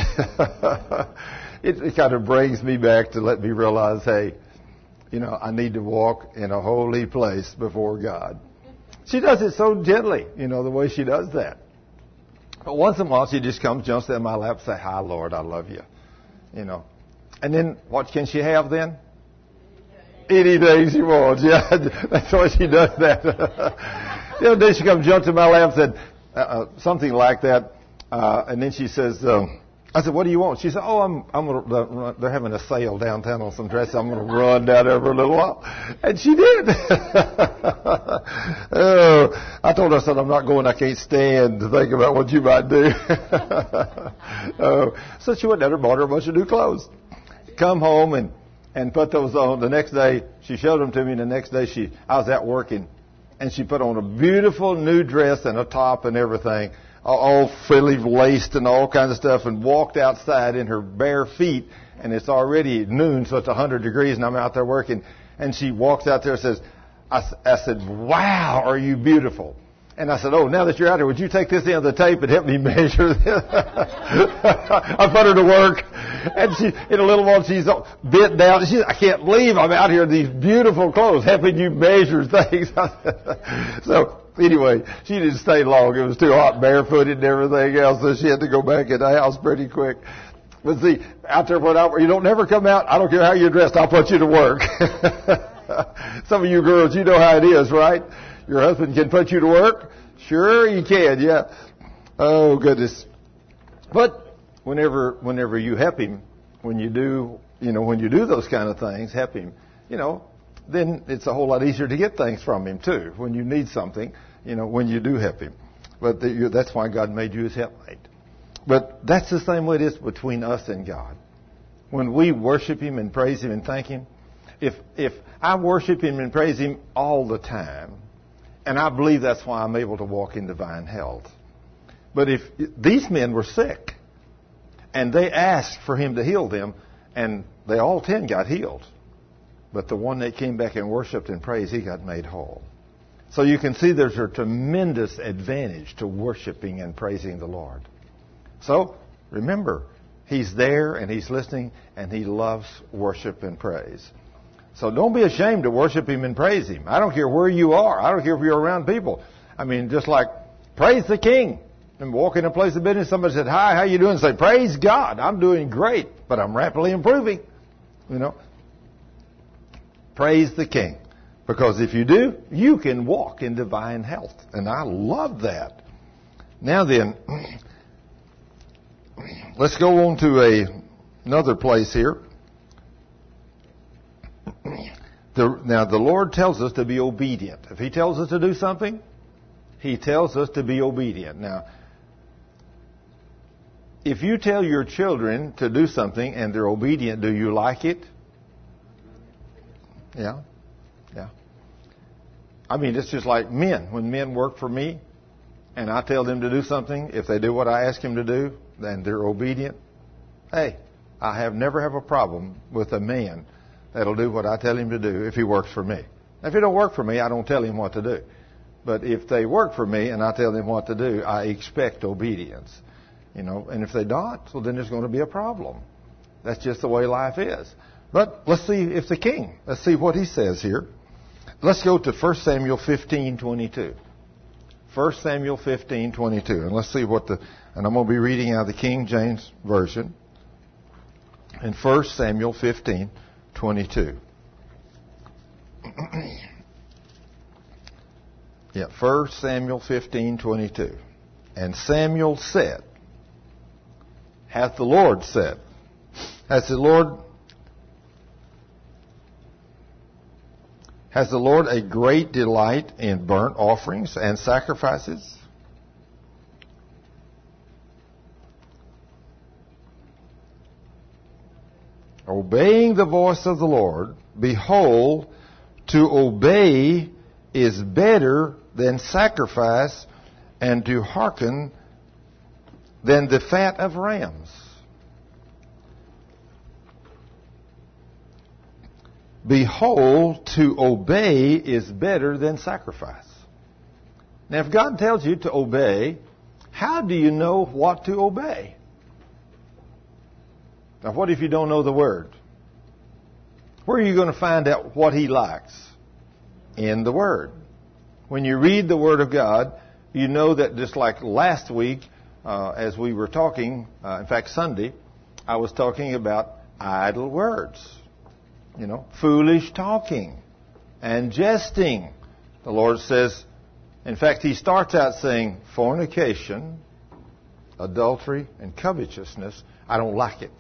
[SPEAKER 1] It kind of brings me back to let me realize, hey, I need to walk in a holy place before God. She does it so gently, the way she does that. But once in a while, she just comes, jumps in my lap, say, hi, Lord, I love you. And then what can she have then? Anything she wants. Yeah, that's why she does that. The other day she comes, jumps in my lap, said something like that, and then she says, I said, what do you want? She said, they're having a sale downtown on some dresses. I'm going to run down there for a little while. And she did. I told her, I said, I'm not going. I can't stand to think about what you might do. So she went down there and bought her a bunch of new clothes. Come home and put those on. The next day, she showed them to me. And the next day, I was out working. And she put on a beautiful new dress and a top and everything, all frilly laced and all kinds of stuff, and walked outside in her bare feet, and it's already noon, so it's 100 degrees, and I'm out there working, and she walks out there and says, I said, wow, are you beautiful? And I said, oh, now that you're out here, would you take this end of the tape and help me measure this? I put her to work, and in a little while, she's bent down. I can't believe I'm out here in these beautiful clothes helping you measure things. So anyway, she didn't stay long. It was too hot, barefooted and everything else, so she had to go back in the house pretty quick. But see, out there, you don't never come out. I don't care how you're dressed. I'll put you to work. Some of you girls, you know how it is, right? Your husband can put you to work? Sure he can, yeah. Oh, goodness. But whenever you help him, when you do those kind of things, help him, then it's a whole lot easier to get things from him, too, when you need something, when you do help him. But that's why God made you his helpmate. But that's the same way it is between us and God. When we worship him and praise him and thank him, if I worship him and praise him all the time, and I believe that's why I'm able to walk in divine health. But if these men were sick, and they asked for him to heal them, and they all 10 got healed. But the one that came back and worshiped and praised, he got made whole. So you can see there's a tremendous advantage to worshiping and praising the Lord. So remember, he's there and he's listening, and he loves worship and praise. So don't be ashamed to worship him and praise him. I don't care where you are. I don't care if you're around people. I mean, just like praise the King. And walk in a place of business, somebody said, hi, how you doing? Say, praise God. I'm doing great, but I'm rapidly improving. Praise the King. Because if you do, you can walk in divine health. And I love that. Now then, let's go on to another place here. Now, the Lord tells us to be obedient. If he tells us to do something, he tells us to be obedient. Now, if you tell your children to do something and they're obedient, do you like it? Yeah. Yeah. I mean, it's just like men. When men work for me and I tell them to do something, if they do what I ask them to do, then they're obedient. Hey, I never have a problem with a man that'll do what I tell him to do if he works for me. If he don't work for me, I don't tell him what to do. But if they work for me and I tell them what to do, I expect obedience. And if they don't, well, then there's going to be a problem. That's just the way life is. But let's see if the king, let's see what he says here. Let's go to 1 Samuel 15:22. 1 Samuel 15:22. And let's see and I'm going to be reading out of the King James Version. In 1 Samuel 15:22. Yeah, 1 Samuel 15:22. And Samuel said, hath the Lord said, has the Lord a great delight in burnt offerings and sacrifices? Obeying the voice of the Lord, behold, to obey is better than sacrifice, and to hearken than the fat of rams. Behold, to obey is better than sacrifice. Now, if God tells you to obey, how do you know what to obey? Now, what if you don't know the Word? Where are you going to find out what He likes? In the Word. When you read the Word of God, you know that just like last week, as we were talking, in fact, Sunday, I was talking about idle words. You know, foolish talking and jesting. The Lord says, in fact, He starts out saying, fornication, adultery, and covetousness, I don't like it.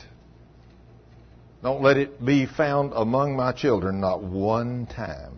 [SPEAKER 1] Don't let it be found among my children, not one time.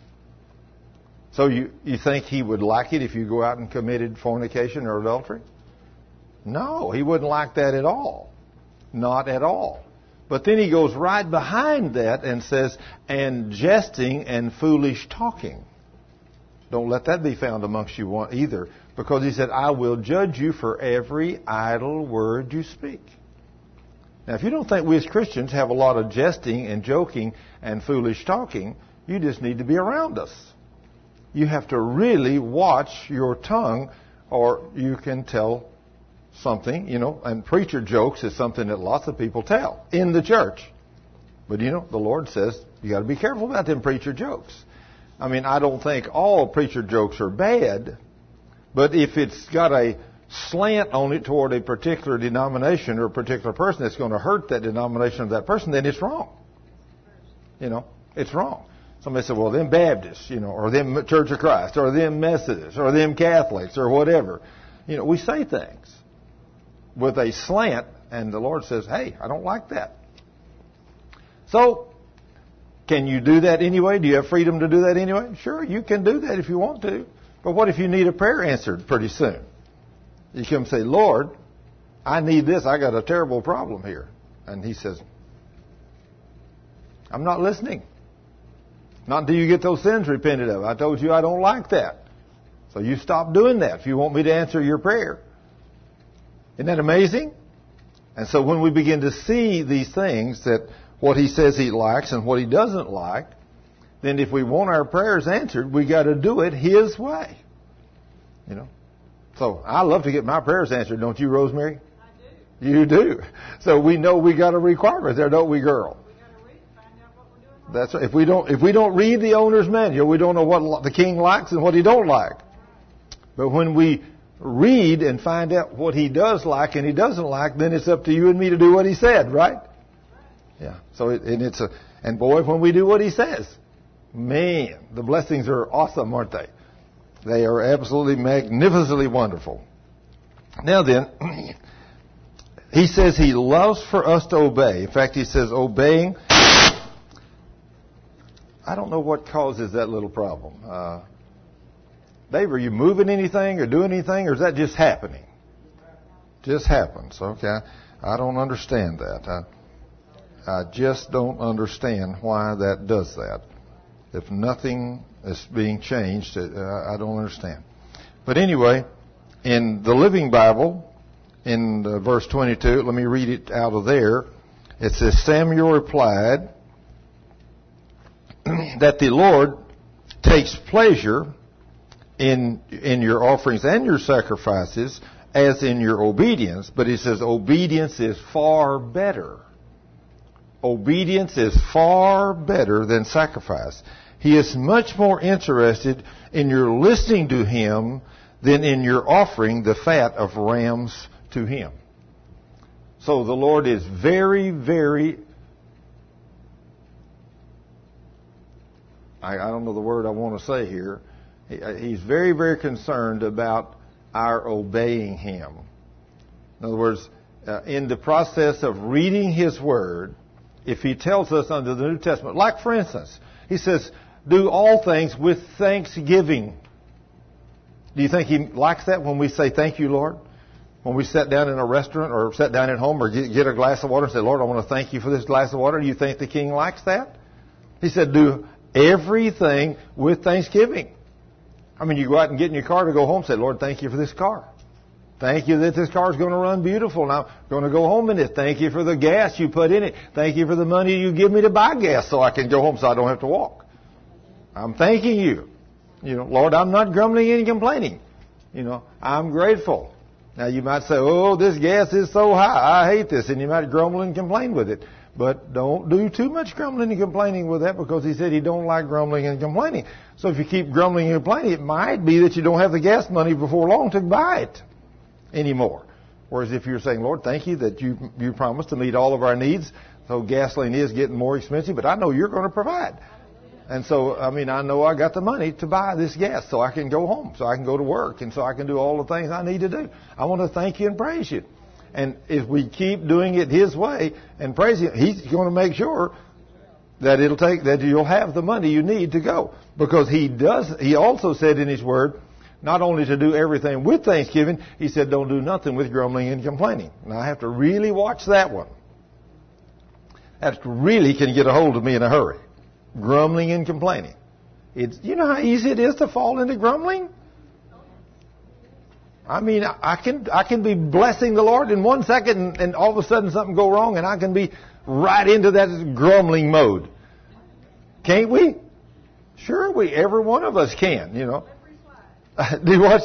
[SPEAKER 1] So you think He would like it if you go out and committed fornication or adultery? No, He wouldn't like that at all. Not at all. But then He goes right behind that and says, and jesting and foolish talking. Don't let that be found amongst you either. Because He said, I will judge you for every idle word you speak. Now, if you don't think we as Christians have a lot of jesting and joking and foolish talking, you just need to be around us. You have to really watch your tongue, or you can tell something, and preacher jokes is something that lots of people tell in the church. But the Lord says you got to be careful about them preacher jokes. I mean, I don't think all preacher jokes are bad, but if it's got a slant on it toward a particular denomination or a particular person that's going to hurt that denomination of that person, then it's wrong. It's wrong. Somebody said, well, them Baptists, or them Church of Christ, or them Methodists, or them Catholics, or whatever. We say things with a slant, and the Lord says, hey, I don't like that. So, can you do that anyway? Do you have freedom to do that anyway? Sure, you can do that if you want to. But what if you need a prayer answered pretty soon? You come and say, Lord, I need this. I got a terrible problem here. And He says, I'm not listening. Not until you get those sins repented of. I told you I don't like that. So you stop doing that if you want me to answer your prayer. Isn't that amazing? And so when we begin to see these things, that what He says He likes and what He doesn't like, then if we want our prayers answered, we got to do it His way. So I love to get my prayers answered, don't you, Rosemary? I do. You do. So we know we got a requirement there, don't we, girl? We got to read, find out what we're doing wrong. That's right. If we don't read the owner's manual, we don't know what the king likes and what he don't like. But when we read and find out what He does like and He doesn't like, then it's up to you and me to do what He said, right? Yeah. So and boy, when we do what He says, man, the blessings are awesome, aren't they? They are absolutely magnificently wonderful. Now then, He says He loves for us to obey. In fact, He says obeying. I don't know what causes that little problem. Dave, are you moving anything or doing anything, or is that just happening? Just happens. Okay. I don't understand that. I just don't understand why that does that. If nothing is being changed, I don't understand. But anyway, in the Living Bible, in verse 22, let me read it out of there. It says, Samuel replied that the Lord takes pleasure in your offerings and your sacrifices as in your obedience. But He says obedience is far better. Obedience is far better than sacrifice. He is much more interested in your listening to Him than in your offering the fat of rams to Him. So the Lord is very, very, I don't know the word I want to say here. He's very, very concerned about our obeying Him. In other words, in the process of reading His Word, if He tells us under the New Testament, like for instance, He says, do all things with thanksgiving. Do you think He likes that when we say, thank you, Lord? When we sit down in a restaurant or sit down at home or get a glass of water and say, Lord, I want to thank you for this glass of water. Do you think the King likes that? He said, do everything with thanksgiving. I mean, you go out and get in your car to go home and say, Lord, thank you for this car. Thank you that this car is going to run beautiful. Now, I'm going to go home in it. Thank you for the gas you put in it. Thank you for the money you give me to buy gas so I can go home so I don't have to walk. I'm thanking you. Lord, I'm not grumbling and complaining. I'm grateful. Now, you might say, oh, this gas is so high. I hate this. And you might grumble and complain with it. But don't do too much grumbling and complaining with that, because he said he don't like grumbling and complaining. So if you keep grumbling and complaining, it might be that you don't have the gas money before long to buy it anymore. Whereas if you're saying, Lord, thank you that you promised to meet all of our needs. So gasoline is getting more expensive, but I know you're going to provide. And so, I know I got the money to buy this gas so I can go home, so I can go to work, and so I can do all the things I need to do. I want to thank you and praise you. And if we keep doing it His way and praising Him, He's going to make sure that that you'll have the money you need to go. Because He also said in His Word, not only to do everything with thanksgiving, He said don't do nothing with grumbling and complaining. Now I have to really watch that one. That really can get a hold of me in a hurry. Grumbling and complaining. You know how easy it is to fall into grumbling? I can be blessing the Lord in 1 second and all of a sudden something go wrong and I can be right into that grumbling mode. Can't we? Sure, every one of us can, Do what?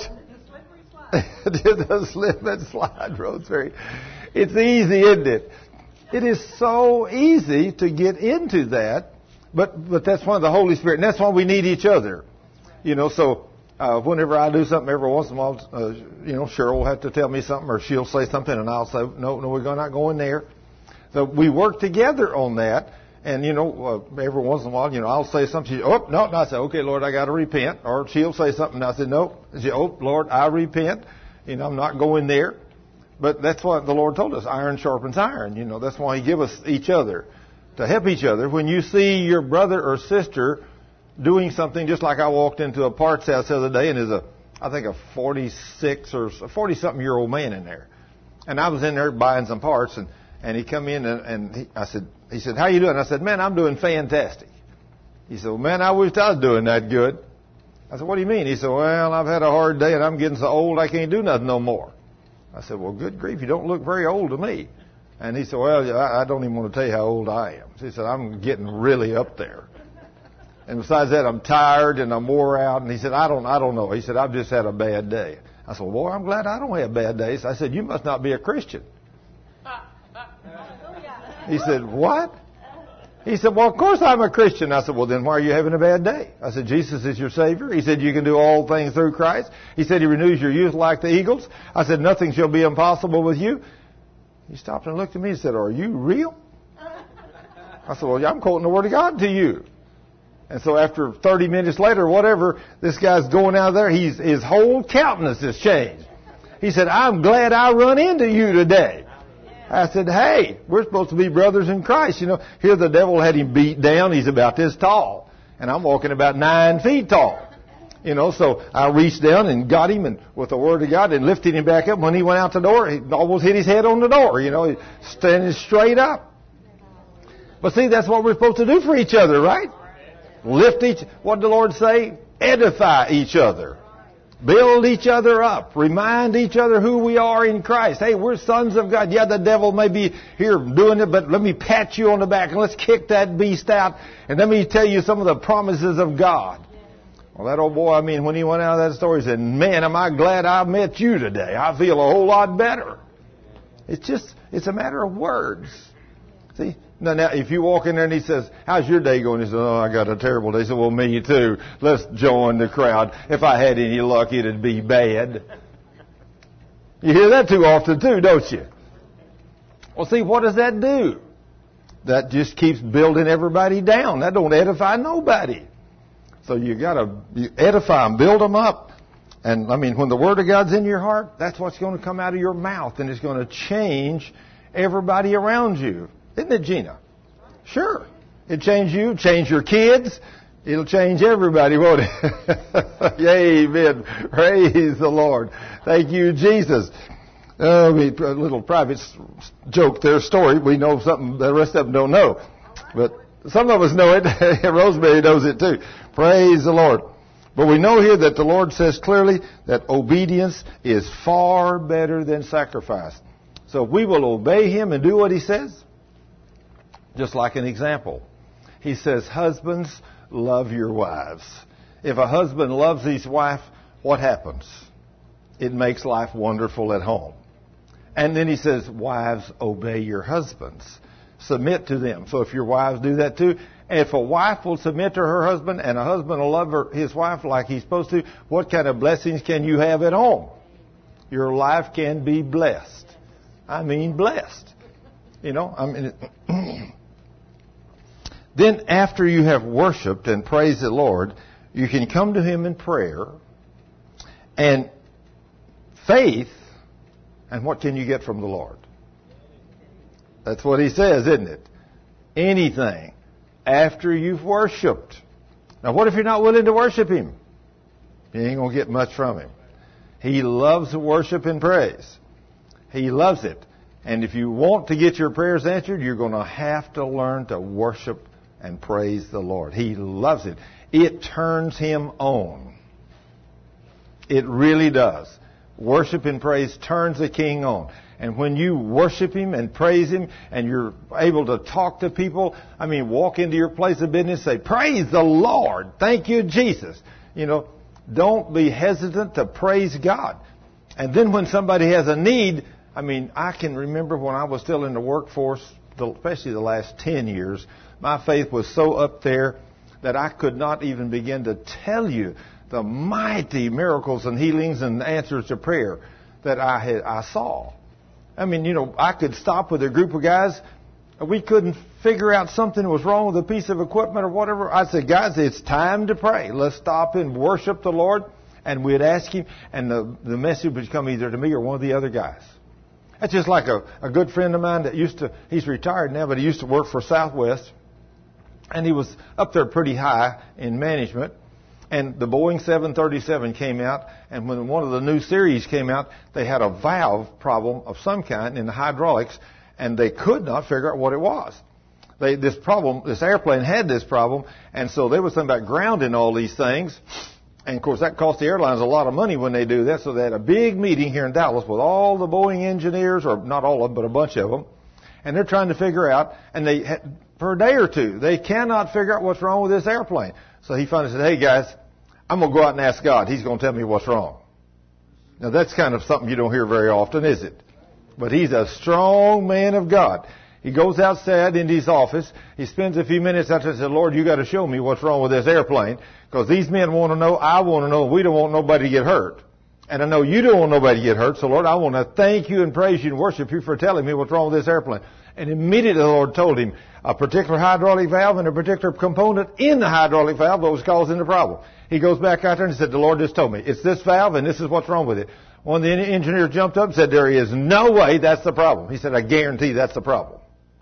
[SPEAKER 1] The slip and slide, Rosemary. It's easy, isn't it? It is so easy to get into that, but that's why the Holy Spirit, and that's why we need each other. So whenever I do something, every once in a while, Cheryl will have to tell me something, or she'll say something, and I'll say, no, we're not going there. So we work together on that. And, every once in a while, I'll say something. And I say, okay, Lord, I got to repent. Or she'll say something, and I say, no. Lord, I repent. I'm not going there. But that's what the Lord told us. Iron sharpens iron. That's why He give us each other, to help each other. When you see your brother or sister doing something, just like I walked into a parts house the other day, and there's I think a 46 or 40-something-year-old man in there. And I was in there buying some parts, and he come in, and he said, how you doing? I said, man, I'm doing fantastic. He said, well, man, I wish I was doing that good. I said, what do you mean? He said, well, I've had a hard day, and I'm getting so old I can't do nothing no more. I said, well, good grief, you don't look very old to me. And he said, well, I don't even want to tell you how old I am. So he said, I'm getting really up there. And besides that, I'm tired and I'm wore out. And he said, I don't know. He said, I've just had a bad day. I said, well, boy, I'm glad I don't have bad days. I said, you must not be a Christian. He said, what? He said, well, of course I'm a Christian. I said, well, then why are you having a bad day? I said, Jesus is your Savior. He said, you can do all things through Christ. He said, He renews your youth like the eagles. I said, nothing shall be impossible with you. He stopped and looked at me and said, are you real? I said, well, I'm quoting the Word of God to you. And so after 30 minutes later, whatever, this guy's going out there, his whole countenance has changed. He said, I'm glad I run into you today. I said, hey, we're supposed to be brothers in Christ. Here the devil had him beat down. He's about this tall. And I'm walking about 9 feet tall. So I reached down and got him and with the Word of God and lifted him back up. When he went out the door, he almost hit his head on the door. He's standing straight up. But see, that's what we're supposed to do for each other, right? What did the Lord say? Edify each other. Build each other up. Remind each other who we are in Christ. Hey, we're sons of God. Yeah, the devil may be here doing it, but let me pat you on the back and let's kick that beast out. And let me tell you some of the promises of God. Well, that old boy, when he went out of that store, he said, man, am I glad I met you today. I feel a whole lot better. It's a matter of words. See? Now, if you walk in there and he says, how's your day going? He says, oh, I got a terrible day. He said, well, me too. Let's join the crowd. If I had any luck, it'd be bad. You hear that too often too, don't you? Well, see, what does that do? That just keeps building everybody down. That don't edify nobody. So you edify them, build them up. And when the Word of God's in your heart, that's what's going to come out of your mouth, and it's going to change everybody around you. Isn't it, Gina? Sure. It'll change you, change your kids. It'll change everybody, won't it? Amen. Praise the Lord. Thank you, Jesus. A little private joke there, story. We know something the rest of them don't know. But some of us know it. Rosemary knows it too. Praise the Lord. But we know here that the Lord says clearly that obedience is far better than sacrifice. So if we will obey Him and do what He says, just like an example, He says, husbands, love your wives. If a husband loves his wife, what happens? It makes life wonderful at home. And then He says, wives, obey your husbands. Submit to them. So if your wives do that too, if a wife will submit to her husband and a husband will love his wife like he's supposed to, what kind of blessings can you have at home? Your life can be blessed. I mean blessed. You know, Then after you have worshiped and praised the Lord, you can come to Him in prayer. And faith, and what can you get from the Lord? That's what He says, isn't it? Anything after you've worshiped. Now what if you're not willing to worship Him? You ain't going to get much from Him. He loves worship and praise. He loves it. And if you want to get your prayers answered, you're going to have to learn to worship and praise the Lord. He loves it. It turns Him on. It really does. Worship and praise turns the King on. And when you worship Him and praise Him and you're able to talk to people, walk into your place of business, say, praise the Lord. Thank you, Jesus. Don't be hesitant to praise God. And then when somebody has a need, I can remember when I was still in the workforce, especially the last 10 years, my faith was so up there that I could not even begin to tell you the mighty miracles and healings and answers to prayer that I saw. I could stop with a group of guys. We couldn't figure out something was wrong with a piece of equipment or whatever. I said, guys, it's time to pray. Let's stop and worship the Lord. And we'd ask Him, and the message would come either to me or one of the other guys. That's just like a good friend of mine that he's retired now, but he used to work for Southwest. And he was up there pretty high in management. And the Boeing 737 came out, and when one of the new series came out, they had a valve problem of some kind in the hydraulics, and they could not figure out what it was. This airplane had this problem, and so there was something about grounding all these things. And of course, that cost the airlines a lot of money when they do that, so they had a big meeting here in Dallas with all the Boeing engineers, or not all of them, but a bunch of them, and they're trying to figure out, and for a day or two, they cannot figure out what's wrong with this airplane. So he finally said, hey guys, I'm going to go out and ask God. He's going to tell me what's wrong. Now that's kind of something you don't hear very often, is it? But he's a strong man of God. He goes outside into his office. He spends a few minutes after and says, Lord, you got to show me what's wrong with this airplane. Because these men want to know, I want to know, we don't want nobody to get hurt. And I know you don't want nobody to get hurt. So Lord, I want to thank you and praise you and worship you for telling me what's wrong with this airplane. And immediately the Lord told him a particular hydraulic valve and a particular component in the hydraulic valve that was causing the problem. He goes back out there and said, the Lord just told me, it's this valve and this is what's wrong with it. One of the engineers jumped up and said, there is no way that's the problem. He said, I guarantee that's the problem.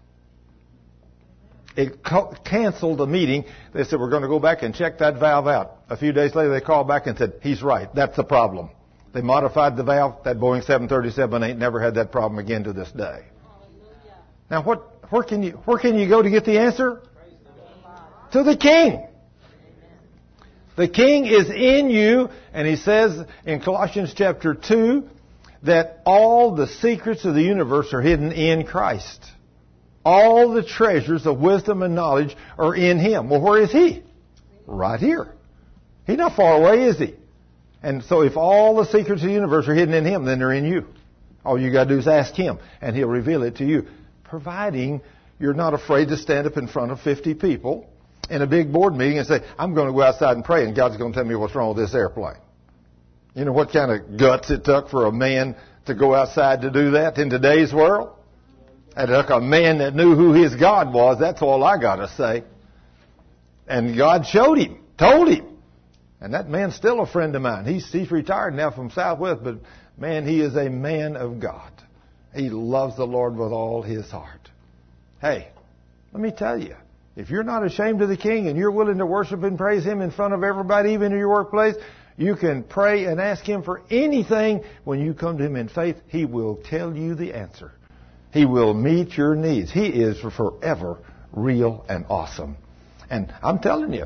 [SPEAKER 1] It canceled the meeting. They said, we're going to go back and check that valve out. A few days later, they called back and said, he's right. That's the problem. They modified the valve. That Boeing 737 ain't never had that problem again to this day. Now, where can you go to get the answer? To the King. The King is in you, and he says in Colossians chapter 2 that all the secrets of the universe are hidden in Christ. All the treasures of wisdom and knowledge are in Him. Well, where is He? Right here. He's not far away, is He? And so if all the secrets of the universe are hidden in Him, then they're in you. All you got to do is ask Him, and He'll reveal it to you, providing you're not afraid to stand up in front of 50 people in a big board meeting and say, I'm going to go outside and pray, and God's going to tell me what's wrong with this airplane. You know what kind of guts it took for a man to go outside to do that in today's world? It took a man that knew who his God was. That's all I got to say. And God showed him, told him. And that man's still a friend of mine. He's retired now from Southwest, but man, he is a man of God. He loves the Lord with all his heart. Hey, let me tell you, if you're not ashamed of the King and you're willing to worship and praise Him in front of everybody, even in your workplace, you can pray and ask Him for anything. When you come to Him in faith, He will tell you the answer. He will meet your needs. He is forever real and awesome. And I'm telling you,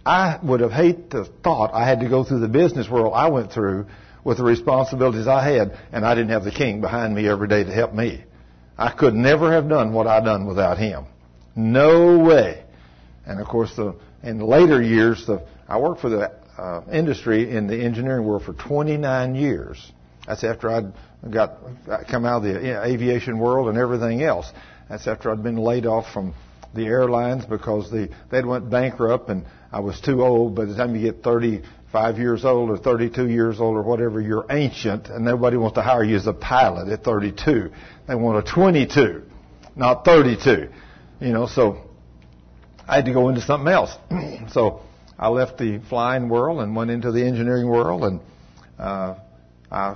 [SPEAKER 1] I would have thought I had to go through the business world I went through with the responsibilities I had, and I didn't have the King behind me every day to help me. I could never have done what I've done without Him. No way. And of course, in later years, I worked for the industry in the engineering world for 29 years. That's after I'd come out of the aviation world and everything else. That's after I'd been laid off from the airlines because they'd went bankrupt and I was too old. By the time you get 35 years old or 32 years old or whatever, you're ancient, and nobody wants to hire you as a pilot at 32. They want a 22, not 32. So I had to go into something else. So I left the flying world and went into the engineering world, and I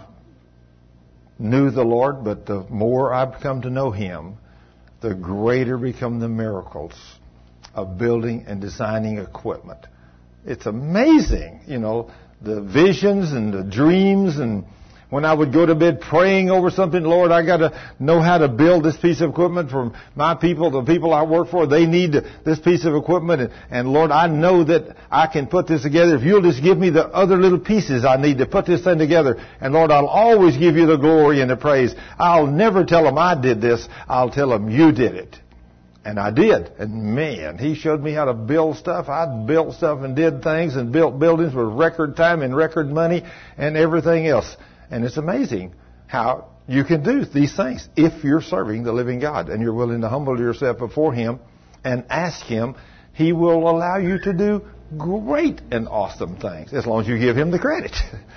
[SPEAKER 1] knew the Lord, but the more I've come to know Him, the greater become the miracles of building and designing equipment. It's amazing, the visions and the dreams. And when I would go to bed praying over something, Lord, I got to know how to build this piece of equipment for my people, the people I work for. They need this piece of equipment. And Lord, I know that I can put this together. If you'll just give me the other little pieces I need to put this thing together. And Lord, I'll always give you the glory and the praise. I'll never tell them I did this. I'll tell them you did it. And I did. And man, He showed me how to build stuff. I built stuff and did things and built buildings with record time and record money and everything else. And it's amazing how you can do these things if you're serving the living God and you're willing to humble yourself before Him and ask Him. He will allow you to do great and awesome things as long as you give Him the credit.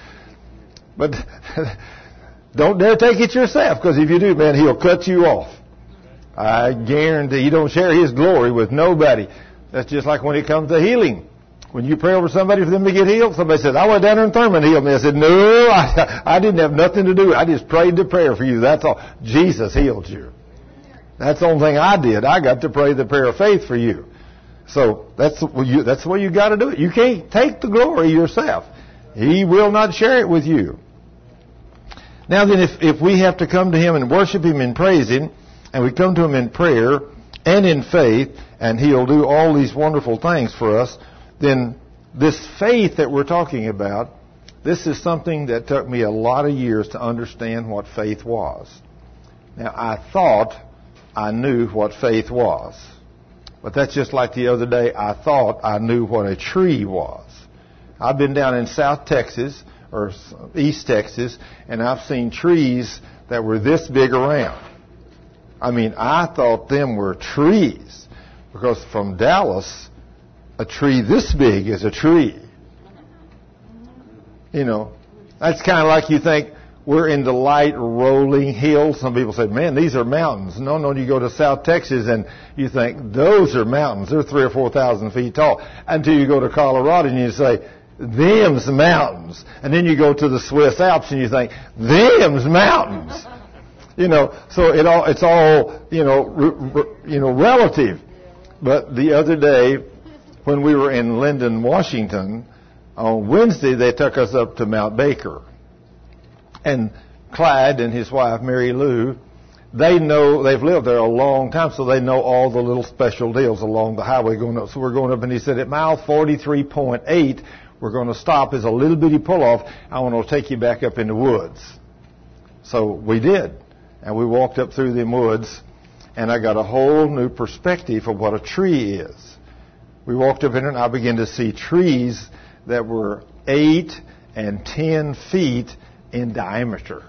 [SPEAKER 1] But don't dare take it yourself, because if you do, man, He'll cut you off. I guarantee you don't share His glory with nobody. That's just like when it comes to healing. When you pray over somebody for them to get healed, somebody says, I went down there and Thurman healed me. I said, no, I didn't have nothing to do with it. I just prayed the prayer for you. That's all. Jesus healed you. That's the only thing I did. I got to pray the prayer of faith for you. So that's the way you got to do it. You can't take the glory yourself. He will not share it with you. Now then, if we have to come to Him and worship Him and praise Him, and we come to Him in prayer and in faith, and He'll do all these wonderful things for us, then this faith that we're talking about, this is something that took me a lot of years to understand what faith was. Now, I thought I knew what faith was. But that's just like the other day, I thought I knew what a tree was. I've been down in South Texas, or East Texas, and I've seen trees that were this big around. I mean, I thought them were trees, because from Dallas, a tree this big is a tree. That's kind of like you think we're in the light rolling hills. Some people say, man, these are mountains. No, you go to South Texas and you think, those are mountains. They're 3,000 or 4,000 feet tall. Until you go to Colorado and you say, them's mountains. And then you go to the Swiss Alps and you think, them's mountains. So it's all relative. But the other day, when we were in Linden, Washington, on Wednesday they took us up to Mount Baker. And Clyde and his wife, Mary Lou, they've lived there a long time, so they know all the little special deals along the highway going up. So we're going up, and he said, at mile 43.8, we're going to stop as a little bitty pull-off. I want to take you back up in the woods. So we did. And we walked up through them woods, and I got a whole new perspective of what a tree is. We walked up in it, and I began to see trees that were 8 and 10 feet in diameter.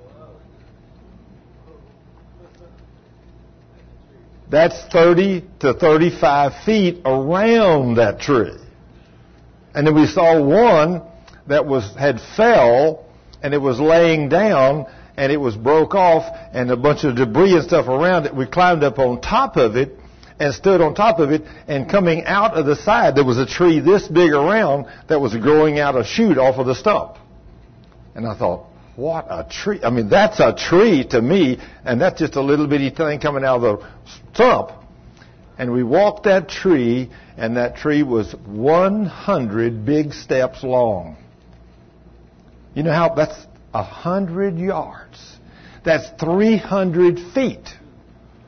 [SPEAKER 1] That's 30 to 35 feet around that tree. And then we saw one that had fell, and it was laying down, and it was broke off, and a bunch of debris and stuff around it. We climbed up on top of it and stood on top of it, and coming out of the side, there was a tree this big around that was growing out a shoot off of the stump. And I thought, what a tree. I mean, that's a tree to me, and that's just a little bitty thing coming out of the stump. And we walked that tree, and that tree was 100 big steps long. You know how that's 100 yards. That's 300 feet.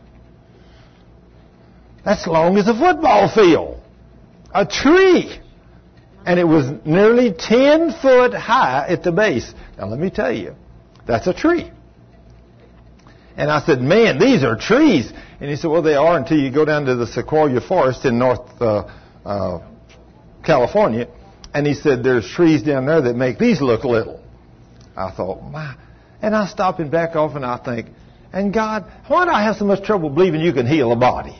[SPEAKER 1] That's long as a football field. A tree. And it was nearly 10 foot high at the base. Now let me tell you, that's a tree. And I said, man, these are trees. And he said, well, they are until you go down to the Sequoia Forest in North California. And he said, there's trees down there that make these look little. I thought, my. And I stop and back off and I think, and God, why do I have so much trouble believing you can heal a body?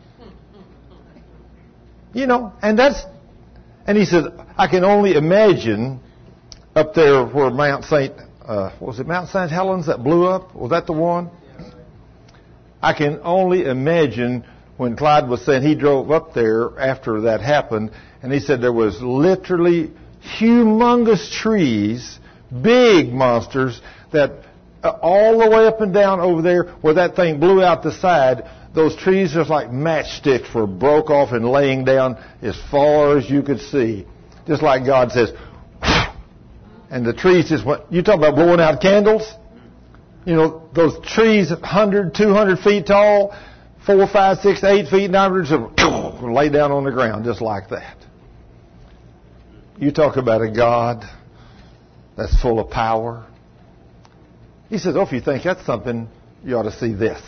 [SPEAKER 1] You know, and he said, I can only imagine up there where Mount St. Helens that blew up? Was that the one? I can only imagine when Clyde was saying he drove up there after that happened, and he said there was literally humongous trees, big monsters, that all the way up and down over there where that thing blew out the side, those trees just like matchsticks were broke off and laying down as far as you could see. Just like God says, and the trees just went. You talk about blowing out candles? You know, those trees 100, 200 feet tall, 4, 5, 6, 8 feet in diameter, just lay down on the ground just like that. You talk about a God that's full of power. He says, oh, if you think that's something, you ought to see this.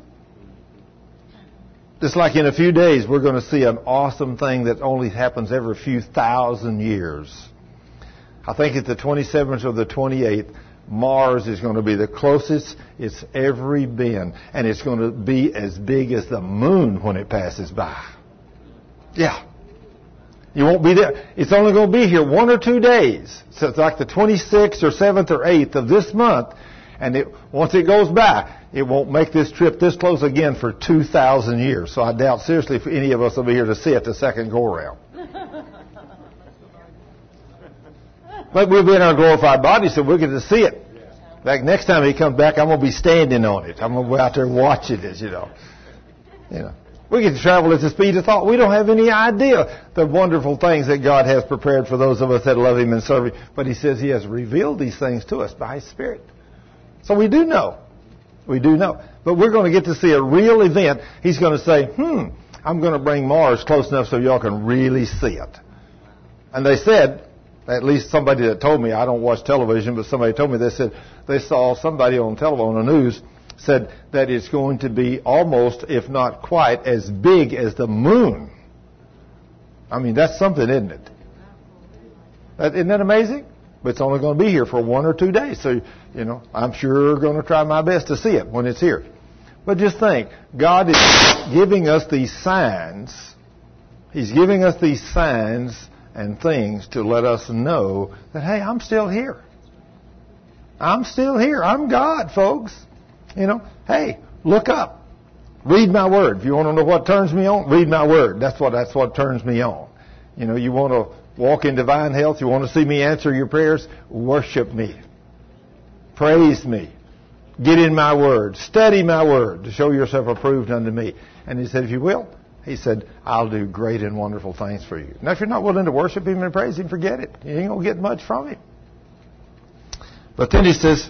[SPEAKER 1] Just like in a few days, we're going to see an awesome thing that only happens every few thousand years. I think it's the 27th or the 28th. Mars is going to be the closest it's ever been. And it's going to be as big as the moon when it passes by. Yeah. You won't be there. It's only going to be here 1 or 2 days. So it's like the 26th or 7th or 8th of this month. And once it goes by, it won't make this trip this close again for 2,000 years. So I doubt seriously if any of us will be here to see it the second go-around. But we'll be in our glorified body, so we'll get to see it. In fact, next time he comes back, I'm going to be standing on it. I'm going to be out there watching it, you know. We get to travel at the speed of thought. We don't have any idea the wonderful things that God has prepared for those of us that love Him and serve Him. But He says He has revealed these things to us by His Spirit. So we do know. We do know. But we're going to get to see a real event. He's going to say, I'm going to bring Mars close enough so y'all can really see it. And they said, at least somebody that told me, I don't watch television, but somebody told me, they said they saw somebody on the news said that it's going to be almost, if not quite, as big as the moon. I mean, that's something, isn't it? Isn't that amazing? But it's only going to be here for 1 or 2 days. So, I'm sure going to try my best to see it when it's here. But just think, God is giving us these signs. He's giving us these signs and things to let us know that, hey, I'm still here. I'm still here. I'm God, folks. Hey, look up. Read my word. If you want to know what turns me on, read my word. That's what turns me on. You want to walk in divine health, you want to see me answer your prayers, worship me. Praise me. Get in my word. Study my word to show yourself approved unto me. And He said, if you will, He said, I'll do great and wonderful things for you. Now, if you're not willing to worship Him and praise Him, forget it. You ain't going to get much from Him. But then He says,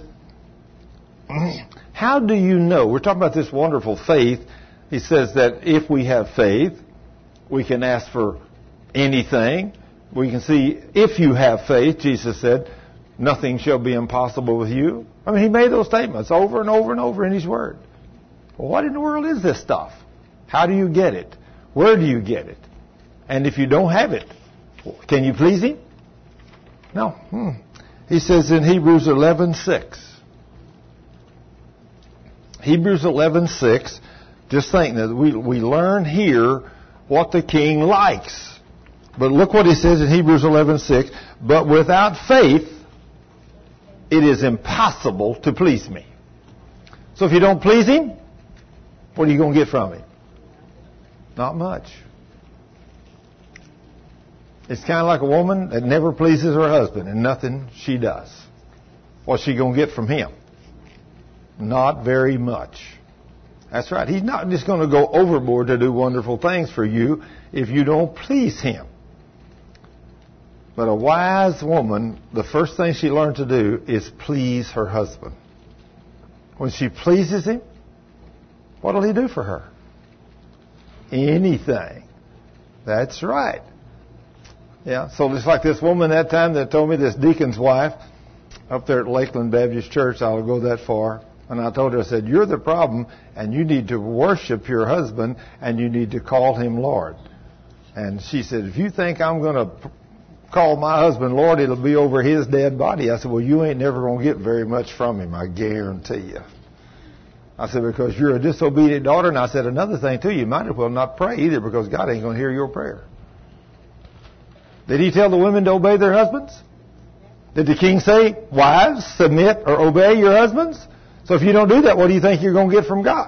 [SPEAKER 1] how do you know? We're talking about this wonderful faith. He says that if we have faith, we can ask for anything. We can see if you have faith, Jesus said, nothing shall be impossible with you. I mean, He made those statements over and over and over in His Word. Well, what in the world is this stuff? How do you get it? Where do you get it? And if you don't have it, can you please Him? No. He says in Hebrews 11:6. Hebrews 11:6. Just think that we learn here what the king likes. But look what he says in Hebrews 11:6. But without faith, it is impossible to please me. So if you don't please Him, what are you going to get from Him? Not much. It's kind of like a woman that never pleases her husband and nothing she does. What's she going to get from him? Not very much. That's right. He's not just going to go overboard to do wonderful things for you if you don't please Him. But a wise woman, the first thing she learned to do is please her husband. When she pleases him, what will he do for her? Anything. That's right. Yeah, so it's like this woman that time that told me, this deacon's wife up there at Lakeland Baptist Church, I'll go that far. And I told her, I said, you're the problem, and you need to worship your husband, and you need to call him Lord. And she said, if you think I'm going to call my husband Lord, it'll be over his dead body. I said, well, you ain't never going to get very much from him, I guarantee you. I said, because you're a disobedient daughter. And I said, another thing, too, you might as well not pray either, because God ain't going to hear your prayer. Did he tell the women to obey their husbands? Did the king say, wives, submit or obey your husbands? So if you don't do that, what do you think you're going to get from God?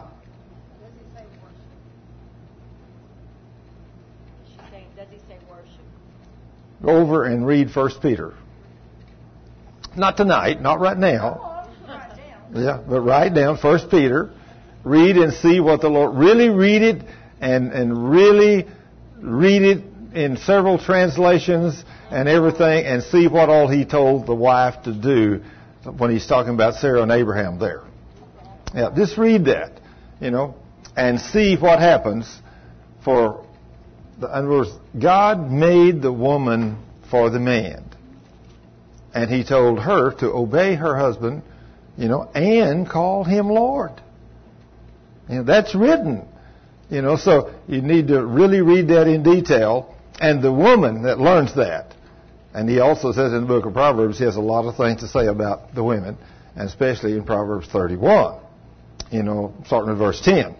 [SPEAKER 2] Does he say worship?
[SPEAKER 1] Go over and read 1 Peter. Not tonight, not right now. Yeah, but write down 1 Peter. Read and see what the Lord... Really read it and really read it in several translations and everything, and see what all he told the wife to do when he's talking about Sarah and Abraham there. Yeah, just read that, and see what happens. For, in other words, God made the woman for the man. And he told her to obey her husband, and call him Lord. That's written. So you need to really read that in detail. And the woman that learns that, and he also says in the book of Proverbs, he has a lot of things to say about the women, and especially in Proverbs 31, starting at verse 10.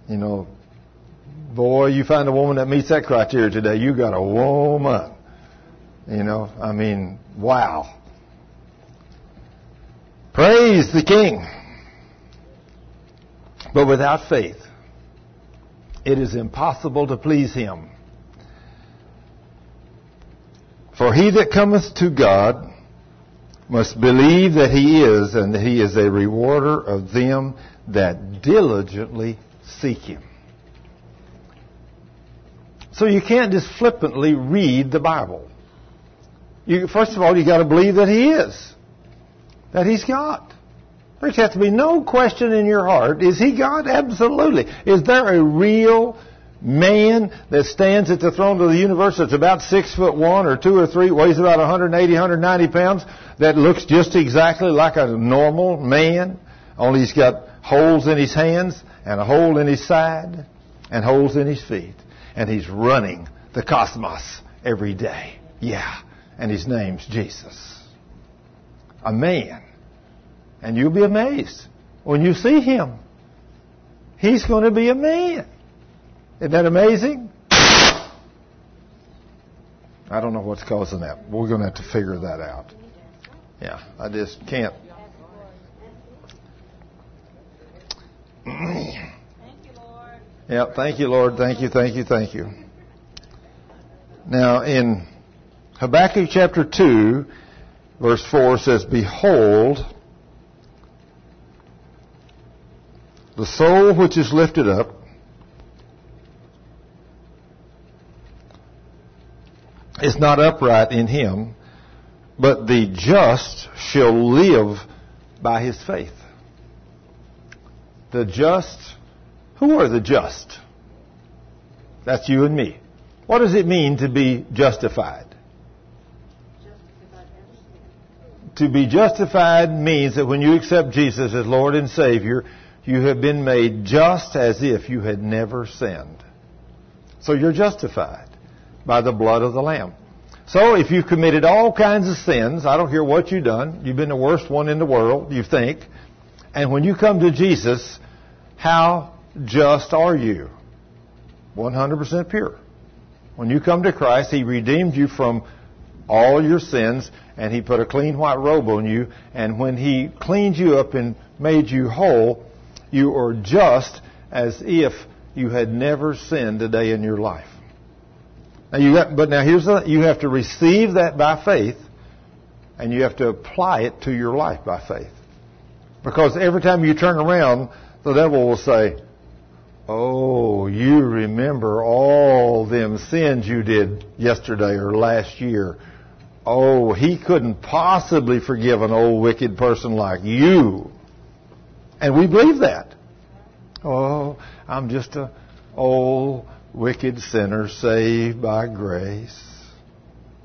[SPEAKER 1] Boy, you find a woman that meets that criteria today, you got a woman. Wow. Praise the King. But without faith, it is impossible to please him. For he that cometh to God must believe that he is, and that he is a rewarder of them that diligently seek him. So you can't just flippantly read the Bible. First of all, you got to believe that he is. That he's God. There has to be no question in your heart. Is he God? Absolutely. Is there a real man that stands at the throne of the universe that's about 6'1" or 2 or 3, weighs about 180, 190 pounds, that looks just exactly like a normal man, only he's got holes in his hands and a hole in his side and holes in his feet, and he's running the cosmos every day. Yeah, and his name's Jesus. A man. And you'll be amazed when you see him. He's going to be a man. Isn't that amazing? I don't know what's causing that. We're going to have to figure that out. Yeah, I just can't.
[SPEAKER 2] Thank you, Lord.
[SPEAKER 1] Yeah, thank you, Lord. Thank you, thank you, thank you. Now, in Habakkuk chapter 2, verse 4 says, behold, the soul which is lifted up is not upright in him, but the just shall live by his faith. The just, who are the just? That's you and me. What does it mean to be justified? To be justified means that when you accept Jesus as Lord and Savior, you have been made just as if you had never sinned. So you're justified by the blood of the Lamb. So if you've committed all kinds of sins, I don't care what you've done, you've been the worst one in the world, you think, and when you come to Jesus, how just are you? 100% pure. When you come to Christ, He redeemed you from all your sins, and He put a clean white robe on you, and when He cleaned you up and made you whole, you are just as if you had never sinned a day in your life. Now you have to receive that by faith, and you have to apply it to your life by faith. Because every time you turn around, the devil will say, oh, you remember all them sins you did yesterday or last year. Oh, he couldn't possibly forgive an old wicked person like you. And we believe that. Oh, I'm just an old wicked sinner saved by grace.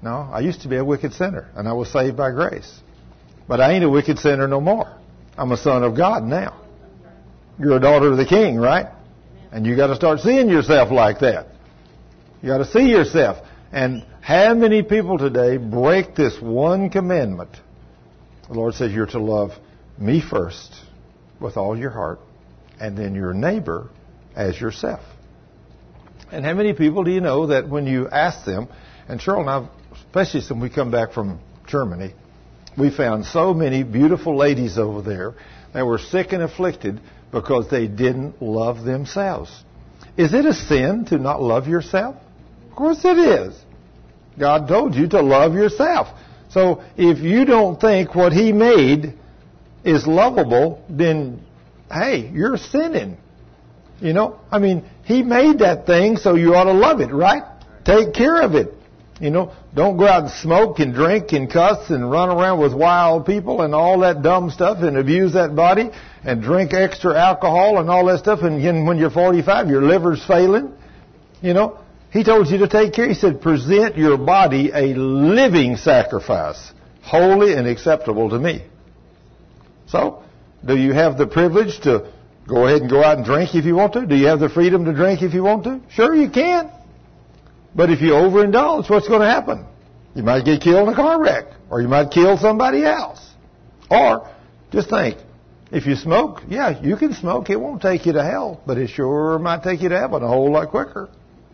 [SPEAKER 1] No, I used to be a wicked sinner, and I was saved by grace. But I ain't a wicked sinner no more. I'm a son of God now. You're a daughter of the King, right? And you got to start seeing yourself like that. You got to see yourself. And how many people today break this one commandment? The Lord says you're to love me first with all your heart, and then your neighbor as yourself. And how many people do you know that when you ask them, and Cheryl and I, especially since we come back from Germany, we found so many beautiful ladies over there that were sick and afflicted because they didn't love themselves. Is it a sin to not love yourself? Of course it is. God told you to love yourself. So if you don't think what He made is lovable, then, hey, you're sinning. You know? I mean, He made that thing, so you ought to love it, right? Take care of it. You know, don't go out and smoke and drink and cuss and run around with wild people and all that dumb stuff and abuse that body and drink extra alcohol and all that stuff. And then when you're 45, your liver's failing. You know, He told you to take care. He said, present your body a living sacrifice, holy and acceptable to me. So, do you have the privilege to go ahead and go out and drink if you want to? Do you have the freedom to drink if you want to? Sure, you can. But if you overindulge, what's going to happen? You might get killed in a car wreck, or you might kill somebody else. Or, just think, if you smoke, yeah, you can smoke. It won't take you to hell, but it sure might take you to heaven a whole lot quicker.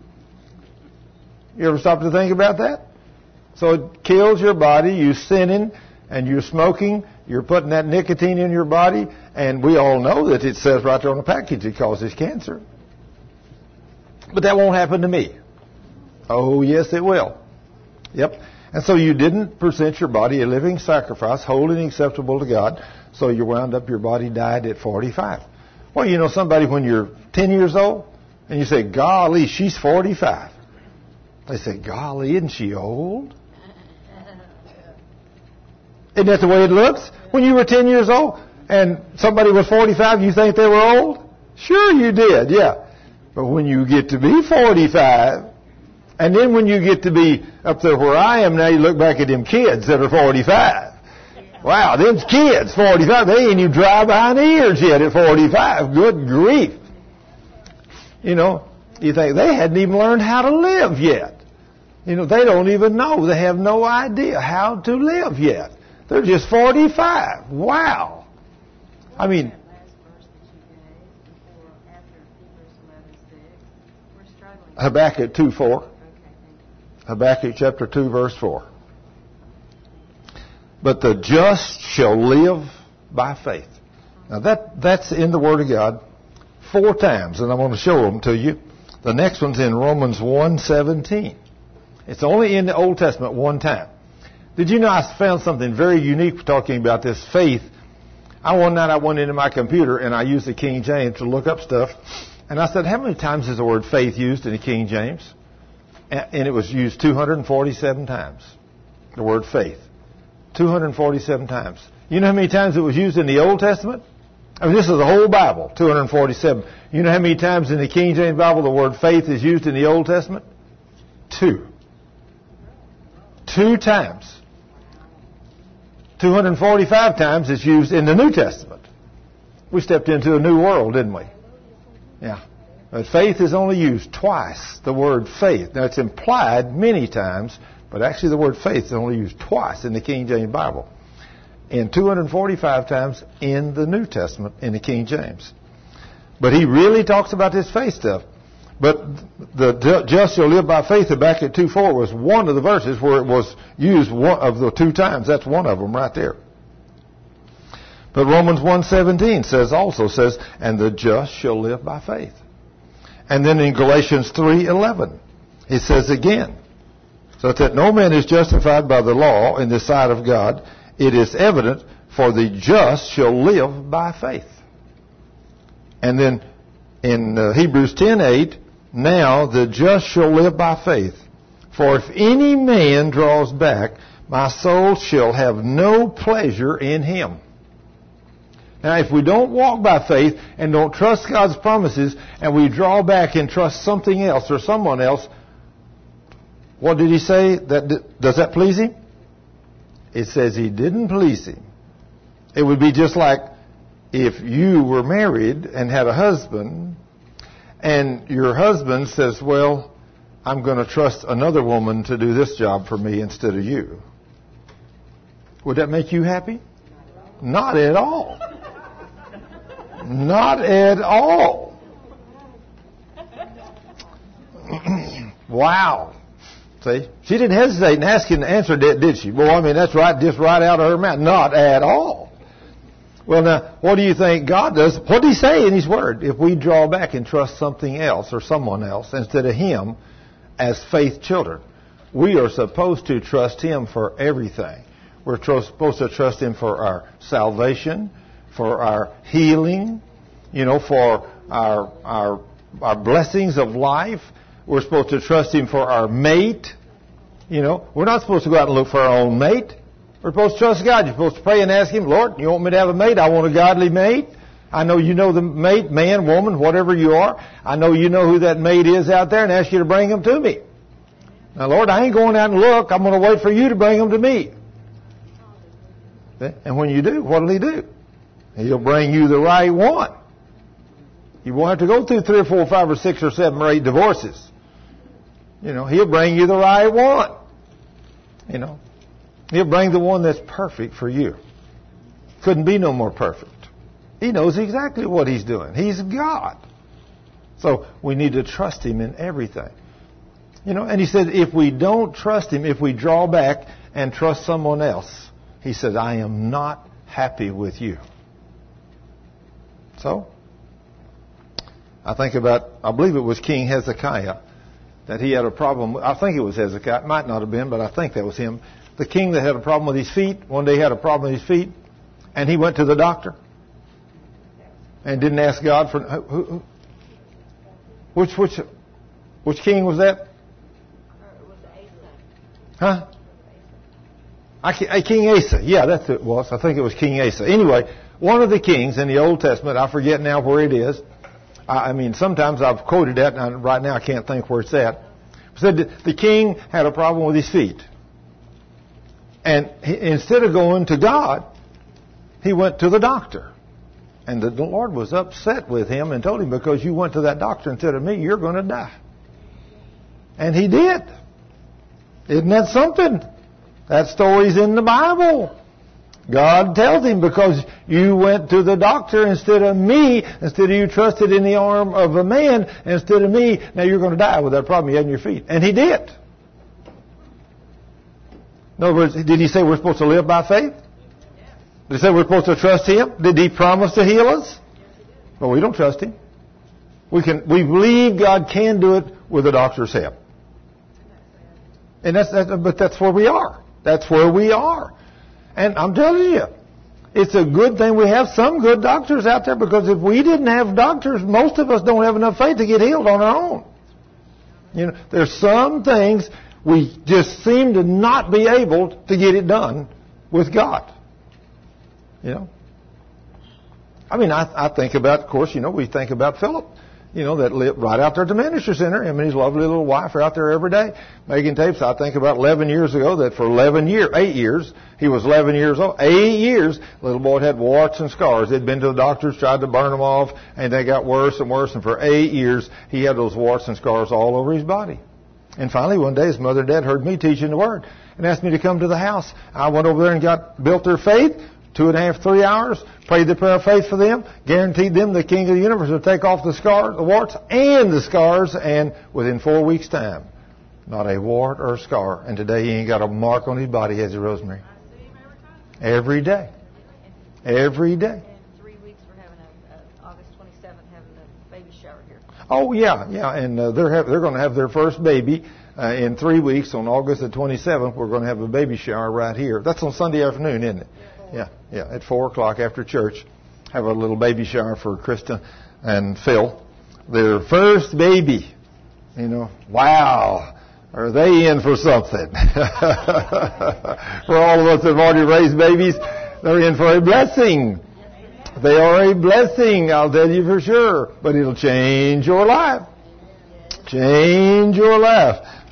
[SPEAKER 1] You ever stop to think about that? So it kills your body, you sinning, and you're smoking, you're putting that nicotine in your body, and we all know that it says right there on the package it causes cancer. But that won't happen to me. Oh, yes, it will. Yep. And so you didn't present your body a living sacrifice, holy and acceptable to God, so you wound up your body died at 45. Well, you know somebody when you're 10 years old, and you say, golly, she's 45. They say, golly, isn't she old? Isn't that the way it looks? When you were 10 years old and somebody was 45, you think they were old? Sure you did, yeah. But when you get to be 45, and then when you get to be up there where I am now, you look back at them kids that are 45. Wow, them kids, 45, they ain't even dry behind the ears yet at 45. Good grief. You know, you think they hadn't even learned how to live yet. You know, they don't even know. They have no idea how to live yet. They're just 45. Wow. I mean, Habakkuk 2:4. Habakkuk chapter 2, verse 4. But the just shall live by faith. Now that's in the Word of God 4 times, and I'm going to show them to you. The next one's in Romans 1:17. It's only in the Old Testament one time. Did you know I found something very unique talking about this faith? One night I went into my computer and I used the King James to look up stuff. And I said, how many times is the word faith used in the King James? And it was used 247 times. The word faith. 247 times. You know how many times it was used in the Old Testament? I mean, this is the whole Bible, 247. You know how many times in the King James Bible the word faith is used in the Old Testament? 2. 2 times. 245 times it's used in the New Testament. We stepped into a new world, didn't we? Yeah. But faith is only used twice, the word faith. Now, it's implied many times, but actually the word faith is only used twice in the King James Bible. And 245 times in the New Testament in the King James. But he really talks about this faith stuff. But the just shall live by faith, Habakkuk 2:4 was one of the verses where it was used one of the 2 times. That's one of them right there. But Romans 1:17 says, and the just shall live by faith. And then in Galatians 3:11, it says again, so that no man is justified by the law in the sight of God, it is evident, for the just shall live by faith. And then in Hebrews 10:8, now the just shall live by faith. For if any man draws back, my soul shall have no pleasure in him. Now, if we don't walk by faith and don't trust God's promises, and we draw back and trust something else or someone else, What did he say? Does that please him? It says he didn't please him. It would be just like if you were married and had a husband, and your husband says, well, I'm going to trust another woman to do this job for me instead of you. Would that make you happy? Not at all. Not at all. Wow. See, she didn't hesitate in asking the answer, did she? Well, I mean, that's right, just right out of her mouth. Not at all. Well, now, what do you think God does? What did he say in his word? If we draw back and trust something else or someone else instead of him as faith children, we are supposed to trust him for everything. We're supposed to trust him for our salvation, for our healing, for our blessings of life. We're supposed to trust him for our mate. We're not supposed to go out and look for our own mate. We're supposed to trust God. You're supposed to pray and ask him, Lord, you want me to have a mate? I want a godly mate. I know you know the mate, man, woman, whatever you are. I know you know who that mate is out there and ask you to bring him to me. Now, Lord, I ain't going out and look. I'm going to wait for you to bring him to me. And when you do, what will he do? He'll bring you the right one. You won't have to go through 3 or 4 or 5 or 6 or 7 or 8 divorces. He'll bring you the right one. He'll bring the one that's perfect for you. Couldn't be no more perfect. He knows exactly what he's doing. He's God. So we need to trust him in everything. And he said, if we don't trust him, if we draw back and trust someone else, he said, I am not happy with you. So, I believe it was King Hezekiah, that he had a problem. I think it was Hezekiah. It might not have been, but I think that was him. The king that had a problem with his feet. One day he had a problem with his feet, and he went to the doctor and didn't ask God for. Which king was that?
[SPEAKER 2] It was
[SPEAKER 1] Huh?
[SPEAKER 2] Asa.
[SPEAKER 1] King Asa. Yeah, that's who it was. I think it was King Asa. Anyway, one of the kings in the Old Testament, I forget now where it is. I mean, sometimes I've quoted that, and right now I can't think where it's at. It said that the king had a problem with his feet. And instead of going to God, he went to the doctor. And the Lord was upset with him and told him, because you went to that doctor instead of me, you're going to die. And he did. Isn't that something? That story's in the Bible. God tells him, because you went to the doctor instead of me, instead of you trusted in the arm of a man instead of me, now you're going to die with that problem you had in your feet. And he did. In other words, did he say we're supposed to live by faith? Did he say we're supposed to trust him? Did he promise to heal us? Well, we don't trust him. We believe God can do it with the doctor's help. And but that's where we are. That's where we are. And I'm telling you, it's a good thing we have some good doctors out there, because if we didn't have doctors, most of us don't have enough faith to get healed on our own. There's some things we just seem to not be able to get it done with God. I mean, I think about, of course, we think about Philip, that lived right out there at the ministry center. Him and his lovely little wife are out there every day making tapes. I think about 11 years ago that for 8 years, he was 11 years old. 8 years, little boy had warts and scars. They'd been to the doctors, tried to burn them off, and they got worse and worse. And for 8 years, he had those warts and scars all over his body. And finally, one day, his mother and dad heard me teaching the Word and asked me to come to the house. I went over there and built their faith, 2.5, 3 hours, prayed the prayer of faith for them, guaranteed them the King of the universe would take off the warts and the scars, and within 4 weeks' time, not a wart or a scar. And today, he ain't got a mark on his body, has he, Rosemary?
[SPEAKER 2] I see him
[SPEAKER 1] Every
[SPEAKER 2] every time.
[SPEAKER 1] day. Every day.
[SPEAKER 2] In 3 weeks, we're having August 27th, having a baby shower here.
[SPEAKER 1] Oh, yeah. And they're going to have their first baby in 3 weeks. On August the 27th, we're going to have a baby shower right here. That's on Sunday afternoon, isn't it? Yeah. At 4 o'clock after church, have a little baby shower for Krista and Phil. Their first baby. Wow. Are they in for something? For all of us that have already raised babies, they're in for a blessing. They are a blessing, I'll tell you for sure. But it'll change your life. Change your life.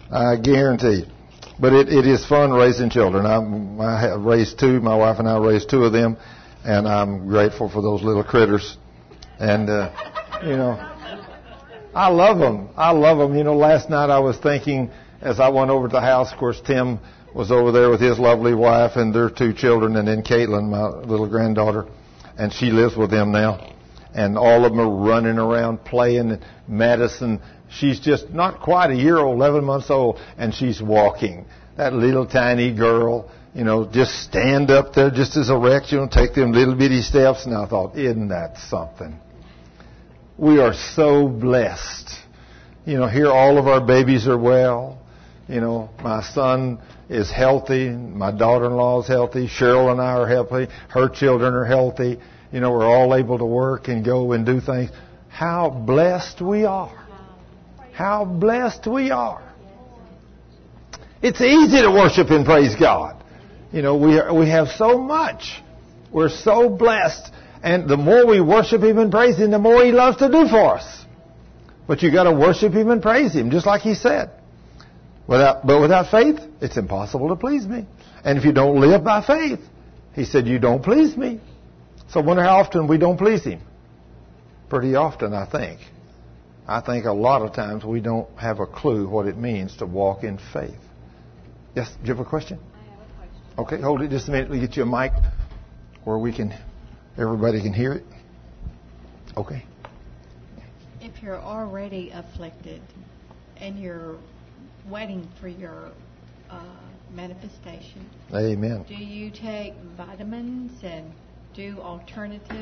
[SPEAKER 1] I guarantee. But it is fun raising children. I have raised two. My wife and I raised two of them, and I'm grateful for those little critters. And, you know, I love them. I love them. You know, last night I was thinking as I went over to the house, of course, Tim was over there with his lovely wife and their two children, and then Caitlin, my little granddaughter, and she lives with them now. And all of them are running around playing. And Madison, she's just not quite a year old, 11 months old, and she's walking. That little tiny girl, you know, just stand up there just as erect, you know, take them little bitty steps. And I thought, isn't that something? We are so blessed. You know, here all of our babies are well. You know, my son is healthy. My daughter-in-law is healthy. Cheryl and I are healthy. Her children are healthy. You know, we're all able to work and go and do things. How blessed we are. How blessed we are. It's easy to worship and praise God. You know, we have so much. We're so blessed. And the more we worship Him and praise Him, the more He loves to do for us. But you got to worship Him and praise Him, just like He said. But without faith, it's impossible to please me. And if you don't live by faith, He said, you don't please me. So I wonder how often we don't please Him. Pretty often, I think. I think a lot of times we don't have a clue what it means to walk in faith. Yes, do you have a question?
[SPEAKER 2] I have a question.
[SPEAKER 1] Okay, hold it just a minute. We'll get you a mic where everybody can hear it. Okay.
[SPEAKER 3] If you're already afflicted and you're waiting for your manifestation,
[SPEAKER 1] Amen.
[SPEAKER 3] do you take vitamins and do alternative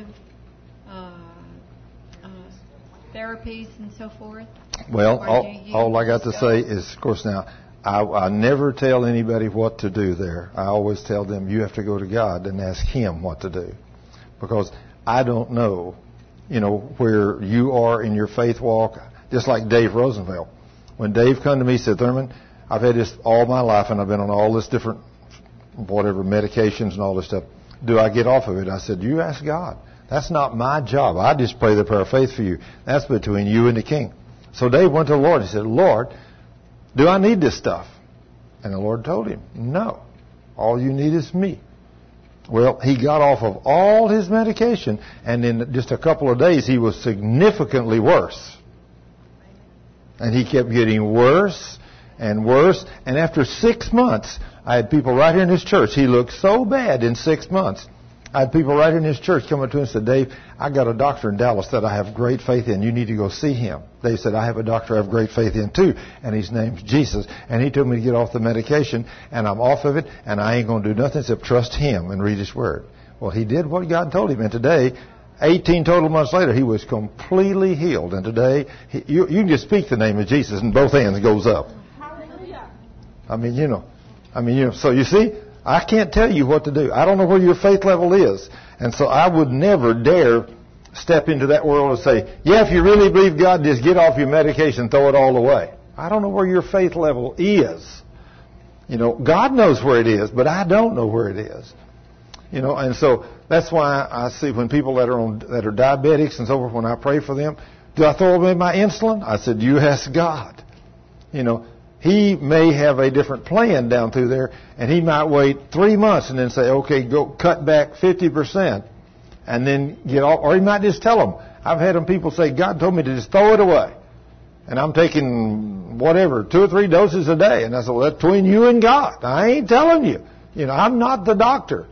[SPEAKER 3] therapies and so forth?
[SPEAKER 1] Well, all I got to say is, of course, now, I never tell anybody what to do there. I always tell them, you have to go to God and ask Him what to do. Because I don't know, you know, where you are in your faith walk. Just like Dave Rosenfeld. When Dave come to me, he said, Thurman, I've had this all my life, and I've been on all this different, whatever, medications and all this stuff. Do I get off of it? I said, you ask God. That's not my job. I just pray the prayer of faith for you. That's between you and the King. So Dave went to the Lord. He said, Lord, do I need this stuff? And the Lord told him, no. All you need is me. Well, he got off of all his medication, and in just a couple of days, he was significantly worse. And he kept getting worse and worse. And after 6 months, I had people right here in this church. He looked so bad in 6 months. I had people right here in this church come up to him and said, Dave, I got a doctor in Dallas that I have great faith in. You need to go see him. Dave said, I have a doctor I have great faith in too, and his name's Jesus. And he told me to get off the medication, and I'm off of it, and I ain't going to do nothing except trust Him and read His Word. Well, he did what God told him, and today, 18 total months later, he was completely healed. And today, you can just speak the name of Jesus, and both hands goes up.
[SPEAKER 2] Hallelujah.
[SPEAKER 1] I mean, you know. So you see, I can't tell you what to do. I don't know where your faith level is. And so I would never dare step into that world and say, yeah, if you really believe God, just get off your medication, throw it all away. I don't know where your faith level is. You know, God knows where it is, but I don't know where it is. You know, and so that's why I see when people that are diabetics and so forth, when I pray for them, do I throw away my insulin? I said, you ask God. You know, He may have a different plan down through there, and He might wait 3 months and then say, okay, go cut back 50%, and then get off. Or He might just tell them. I've had people say, God told me to just throw it away. And I'm taking whatever, 2 or 3 doses a day. And I said, well, that's between you and God. I ain't telling you. You know, I'm not the doctor.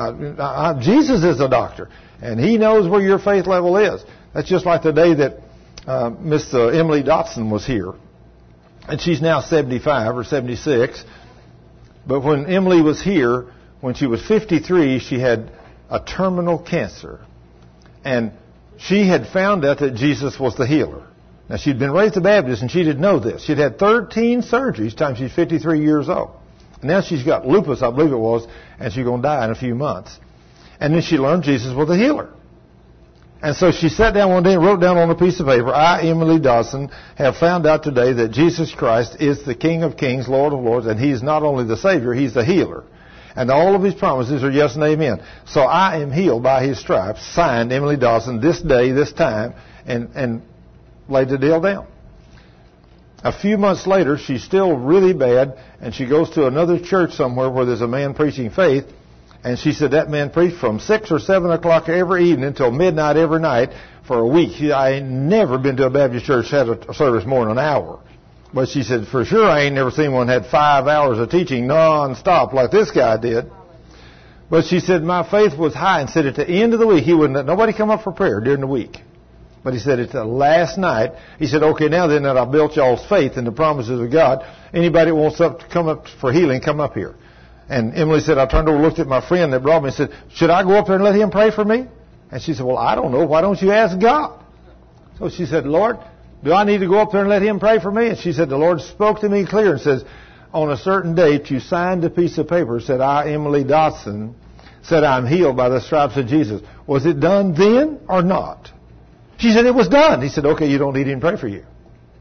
[SPEAKER 1] Jesus is the doctor. And He knows where your faith level is. That's just like the day that Miss Emily Dotson was here. And she's now 75 or 76. But when Emily was here, when she was 53, she had a terminal cancer. And she had found out that Jesus was the healer. Now, she'd been raised a Baptist, and she didn't know this. She'd had 13 surgeries time she's 53 years old. And now she's got lupus, I believe it was, and she's going to die in a few months. And then she learned Jesus was the healer. And so she sat down one day and wrote down on a piece of paper, I, Emily Dawson, have found out today that Jesus Christ is the King of Kings, Lord of Lords, and He's not only the Savior, He's the healer. And all of His promises are yes and amen. So I am healed by His stripes, signed Emily Dawson, this day, this time, and laid the deal down. A few months later, she's still really bad, and she goes to another church somewhere where there's a man preaching faith. And she said that man preached from 6 or 7 o'clock every evening until midnight every night for a week. I ain't never been to a Baptist church that had a service more than an hour. But she said, for sure I ain't never seen one that had 5 hours of teaching non-stop like this guy did. But she said my faith was high, and said at the end of the week he wouldn't let nobody come up for prayer during the week. But he said at the last night, he said, okay, now then that I built y'all's faith in the promises of God, anybody that wants to come up for healing, come up here. And Emily said, I turned over and looked at my friend that brought me and said, should I go up there and let him pray for me? And she said, well, I don't know. Why don't you ask God? So she said, Lord, do I need to go up there and let him pray for me? And she said, the Lord spoke to me clear and says, on a certain date you signed a piece of paper, said, I, Emily Dotson, said I'm healed by the stripes of Jesus. Was it done then or not? She said, it was done. He said, okay, you don't need him to pray for you.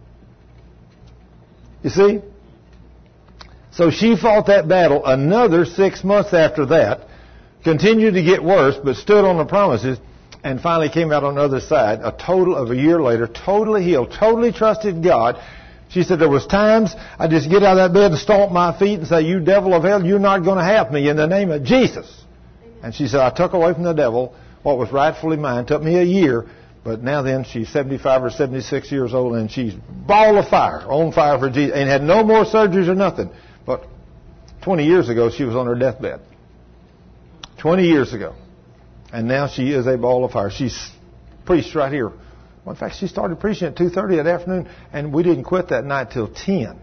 [SPEAKER 1] You see? So she fought that battle another 6 months after that, continued to get worse, but stood on the promises, and finally came out on the other side, a total of a year later, totally healed, totally trusted God. She said there was times I just get out of that bed and stomp my feet and say, you devil of hell, you're not going to have me in the name of Jesus. And she said, I took away from the devil what was rightfully mine. It took me a year. But now then, she's 75 or 76 years old, and she's ball of fire, on fire for Jesus, and had no more surgeries or nothing. But 20 years ago, she was on her deathbed. 20 years ago. And now she is a ball of fire. She's preached right here. Well, in fact, she started preaching at 2:30 that afternoon, and we didn't quit that night till 10.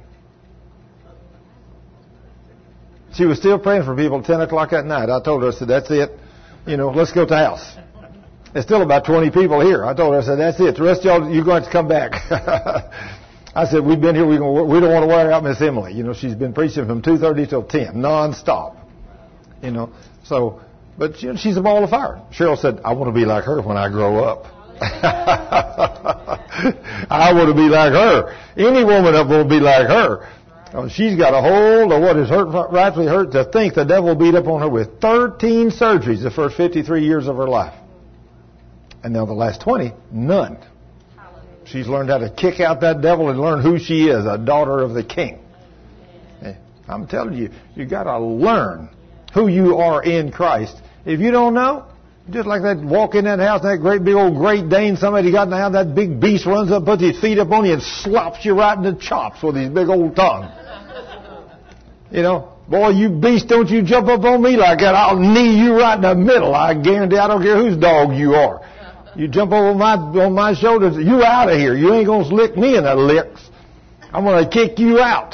[SPEAKER 1] She was still praying for people at 10 o'clock that night. I told her, I said, that's it. Let's go to the house. There's still about 20 people here. I told her, I said, that's it. The rest of y'all, you're going to come back. I said, we've been here. We don't want to wear out Miss Emily. She's been preaching from 2:30 till 10, nonstop. So, but she's a ball of fire. Cheryl said, I want to be like her when I grow up. I want to be like her. Any woman up will be like her. She's got a hold of what is rightfully hurt. To think the devil beat up on her with 13 surgeries the first 53 years of her life. And now the last 20, none. She's learned how to kick out that devil and learn who she is, a daughter of the King. I'm telling you, you got to learn who you are in Christ. If you don't know, just like that, walk in that house, that great big old Great Dane, somebody got in the house, that big beast runs up, puts his feet up on you and slops you right in the chops with his big old tongue. Boy, you beast, don't you jump up on me like that. I'll knee you right in the middle. I guarantee, I don't care whose dog you are. You jump over on my shoulders, you out of here. You ain't going to lick me in the licks. I'm going to kick you out.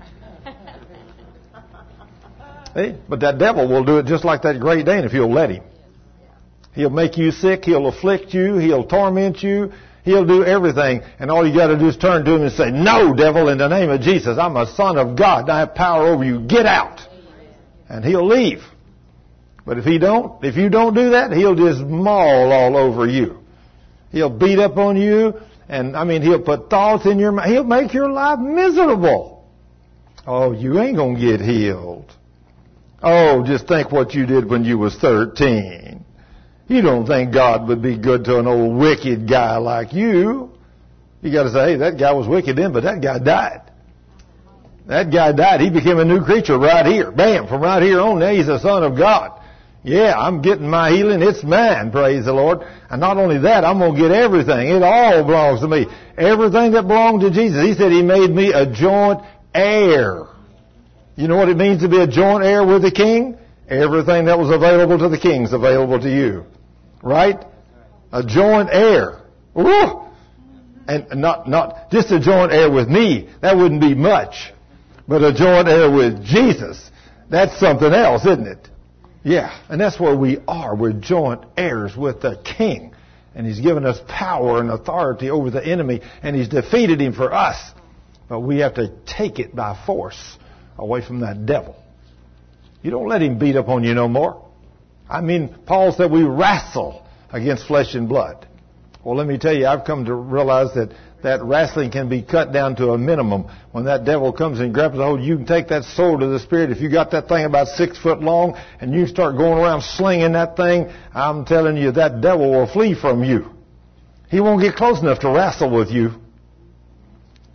[SPEAKER 1] See? But that devil will do it just like that Great Dane if you'll let him. He'll make you sick. He'll afflict you. He'll torment you. He'll do everything. And all you got to do is turn to him and say, no, devil, in the name of Jesus. I'm a son of God. And I have power over you. Get out. And he'll leave. But if you don't do that, he'll just maul all over you. He'll beat up on you. And, he'll put thoughts in your mind. He'll make your life miserable. Oh, you ain't going to get healed. Oh, just think what you did when you was 13. You don't think God would be good to an old wicked guy like you. You got to say, hey, that guy was wicked then, but that guy died. That guy died. He became a new creature right here. Bam, from right here on, now he's a son of God. Yeah, I'm getting my healing. It's mine, praise the Lord. And not only that, I'm going to get everything. It all belongs to me. Everything that belonged to Jesus. He said he made me a joint heir. You know what it means to be a joint heir with the King? Everything that was available to the King is available to you. Right? A joint heir. Woo! And not just a joint heir with me. That wouldn't be much. But a joint heir with Jesus. That's something else, isn't it? Yeah. And that's where we are. We're joint heirs with the King. And He's given us power and authority over the enemy. And He's defeated him for us. But we have to take it by force away from that devil. You don't let him beat up on you no more. Paul said we wrestle against flesh and blood. Well, let me tell you, I've come to realize that wrestling can be cut down to a minimum. When that devil comes and grabs a hold, you can take that sword of the Spirit. If you got that thing about 6 foot long and you start going around slinging that thing, I'm telling you, that devil will flee from you. He won't get close enough to wrestle with you.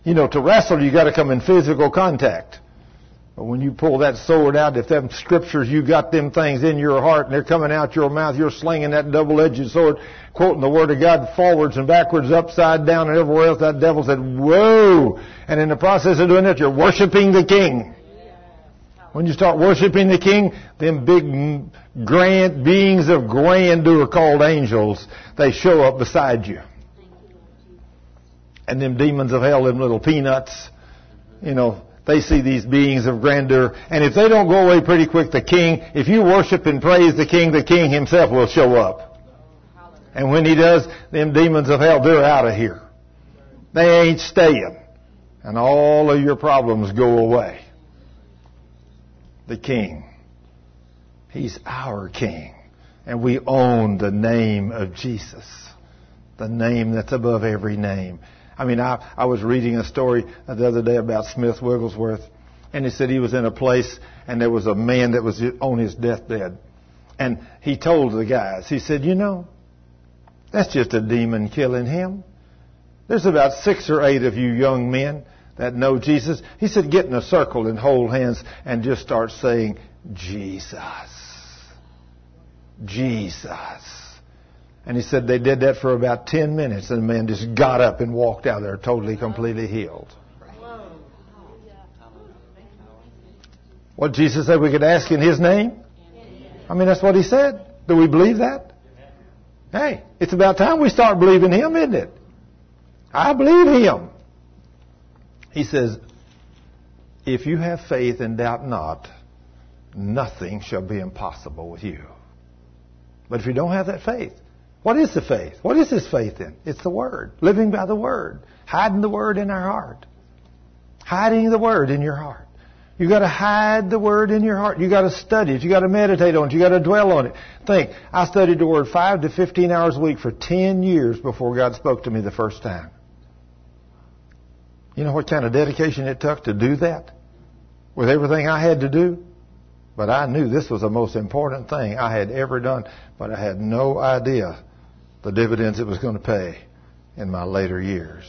[SPEAKER 1] You know, to wrestle, you got to come in physical contact. But when you pull that sword out, if them scriptures, you got them things in your heart and they're coming out your mouth, you're slinging that double-edged sword, quoting the Word of God forwards and backwards, upside down and everywhere else, that devil said, whoa! And in the process of doing that, you're worshiping the King. When you start worshiping the King, them big grand beings of grandeur called angels, they show up beside you. And them demons of hell, them little peanuts, you know, they see these beings of grandeur. And if they don't go away pretty quick, the King, if you worship and praise the King himself will show up. And when he does, them demons of hell, they're out of here. They ain't staying. And all of your problems go away. The King. He's our King. And we own the name of Jesus. The name that's above every name. I mean, I was reading a story the other day about Smith Wigglesworth, and he said he was in a place and there was a man that was on his deathbed. And he told the guys, he said, you know, that's just a demon killing him. There's about 6 or 8 of you young men that know Jesus. He said, get in a circle and hold hands and just start saying, Jesus. Jesus. And he said they did that for about 10 minutes, and the man just got up and walked out there totally, completely healed. What Jesus said we could ask in His name? I mean, that's what He said. Do we believe that? Hey, it's about time we start believing Him, isn't it? I believe Him. He says, if you have faith and doubt not, nothing shall be impossible with you. But if you don't have that faith, what is the faith? What is this faith in? It's the Word. Living by the Word. Hiding the Word in our heart. Hiding the Word in your heart. You've got to hide the Word in your heart. You've got to study it. You've got to meditate on it. You've got to dwell on it. Think, I studied the Word 5 to 15 hours a week for 10 years before God spoke to me the first time. You know what kind of dedication it took to do that? With everything I had to do? But I knew this was the most important thing I had ever done. But I had no idea the dividends it was going to pay in my later years.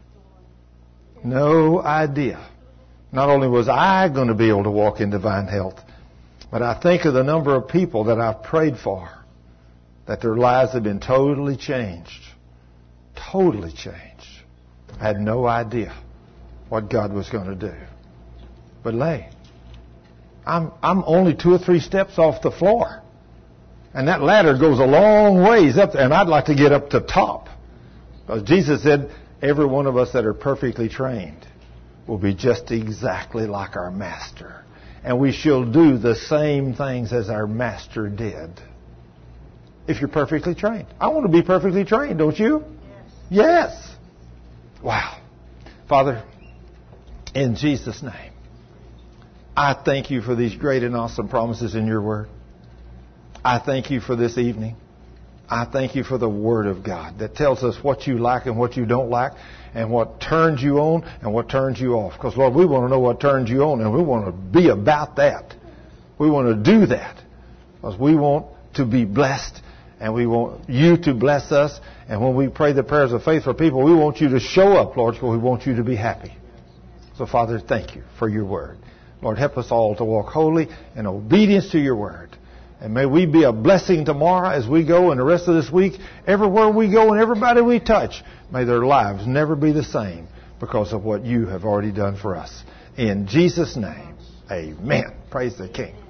[SPEAKER 1] No idea. Not only was I going to be able to walk in divine health, but I think of the number of people that I've prayed for, that their lives have been totally changed. Totally changed. I had no idea what God was going to do. But I'm only 2 or 3 steps off the floor. And that ladder goes a long ways up there, and I'd like to get up to top. Because Jesus said, every one of us that are perfectly trained will be just exactly like our Master. And we shall do the same things as our Master did. If you're perfectly trained. I want to be perfectly trained, don't you? Yes. Wow. Father, in Jesus' name, I thank you for these great and awesome promises in your Word. I thank you for this evening. I thank you for the Word of God that tells us what you like and what you don't like, and what turns you on and what turns you off. Because, Lord, we want to know what turns you on, and we want to be about that. We want to do that. Because we want to be blessed, and we want you to bless us. And when we pray the prayers of faith for people, we want you to show up, Lord, because we want you to be happy. So, Father, thank you for your Word. Lord, help us all to walk holy in obedience to your Word. And may we be a blessing tomorrow as we go and the rest of this week. Everywhere we go and everybody we touch, may their lives never be the same because of what you have already done for us. In Jesus' name, amen. Praise the King.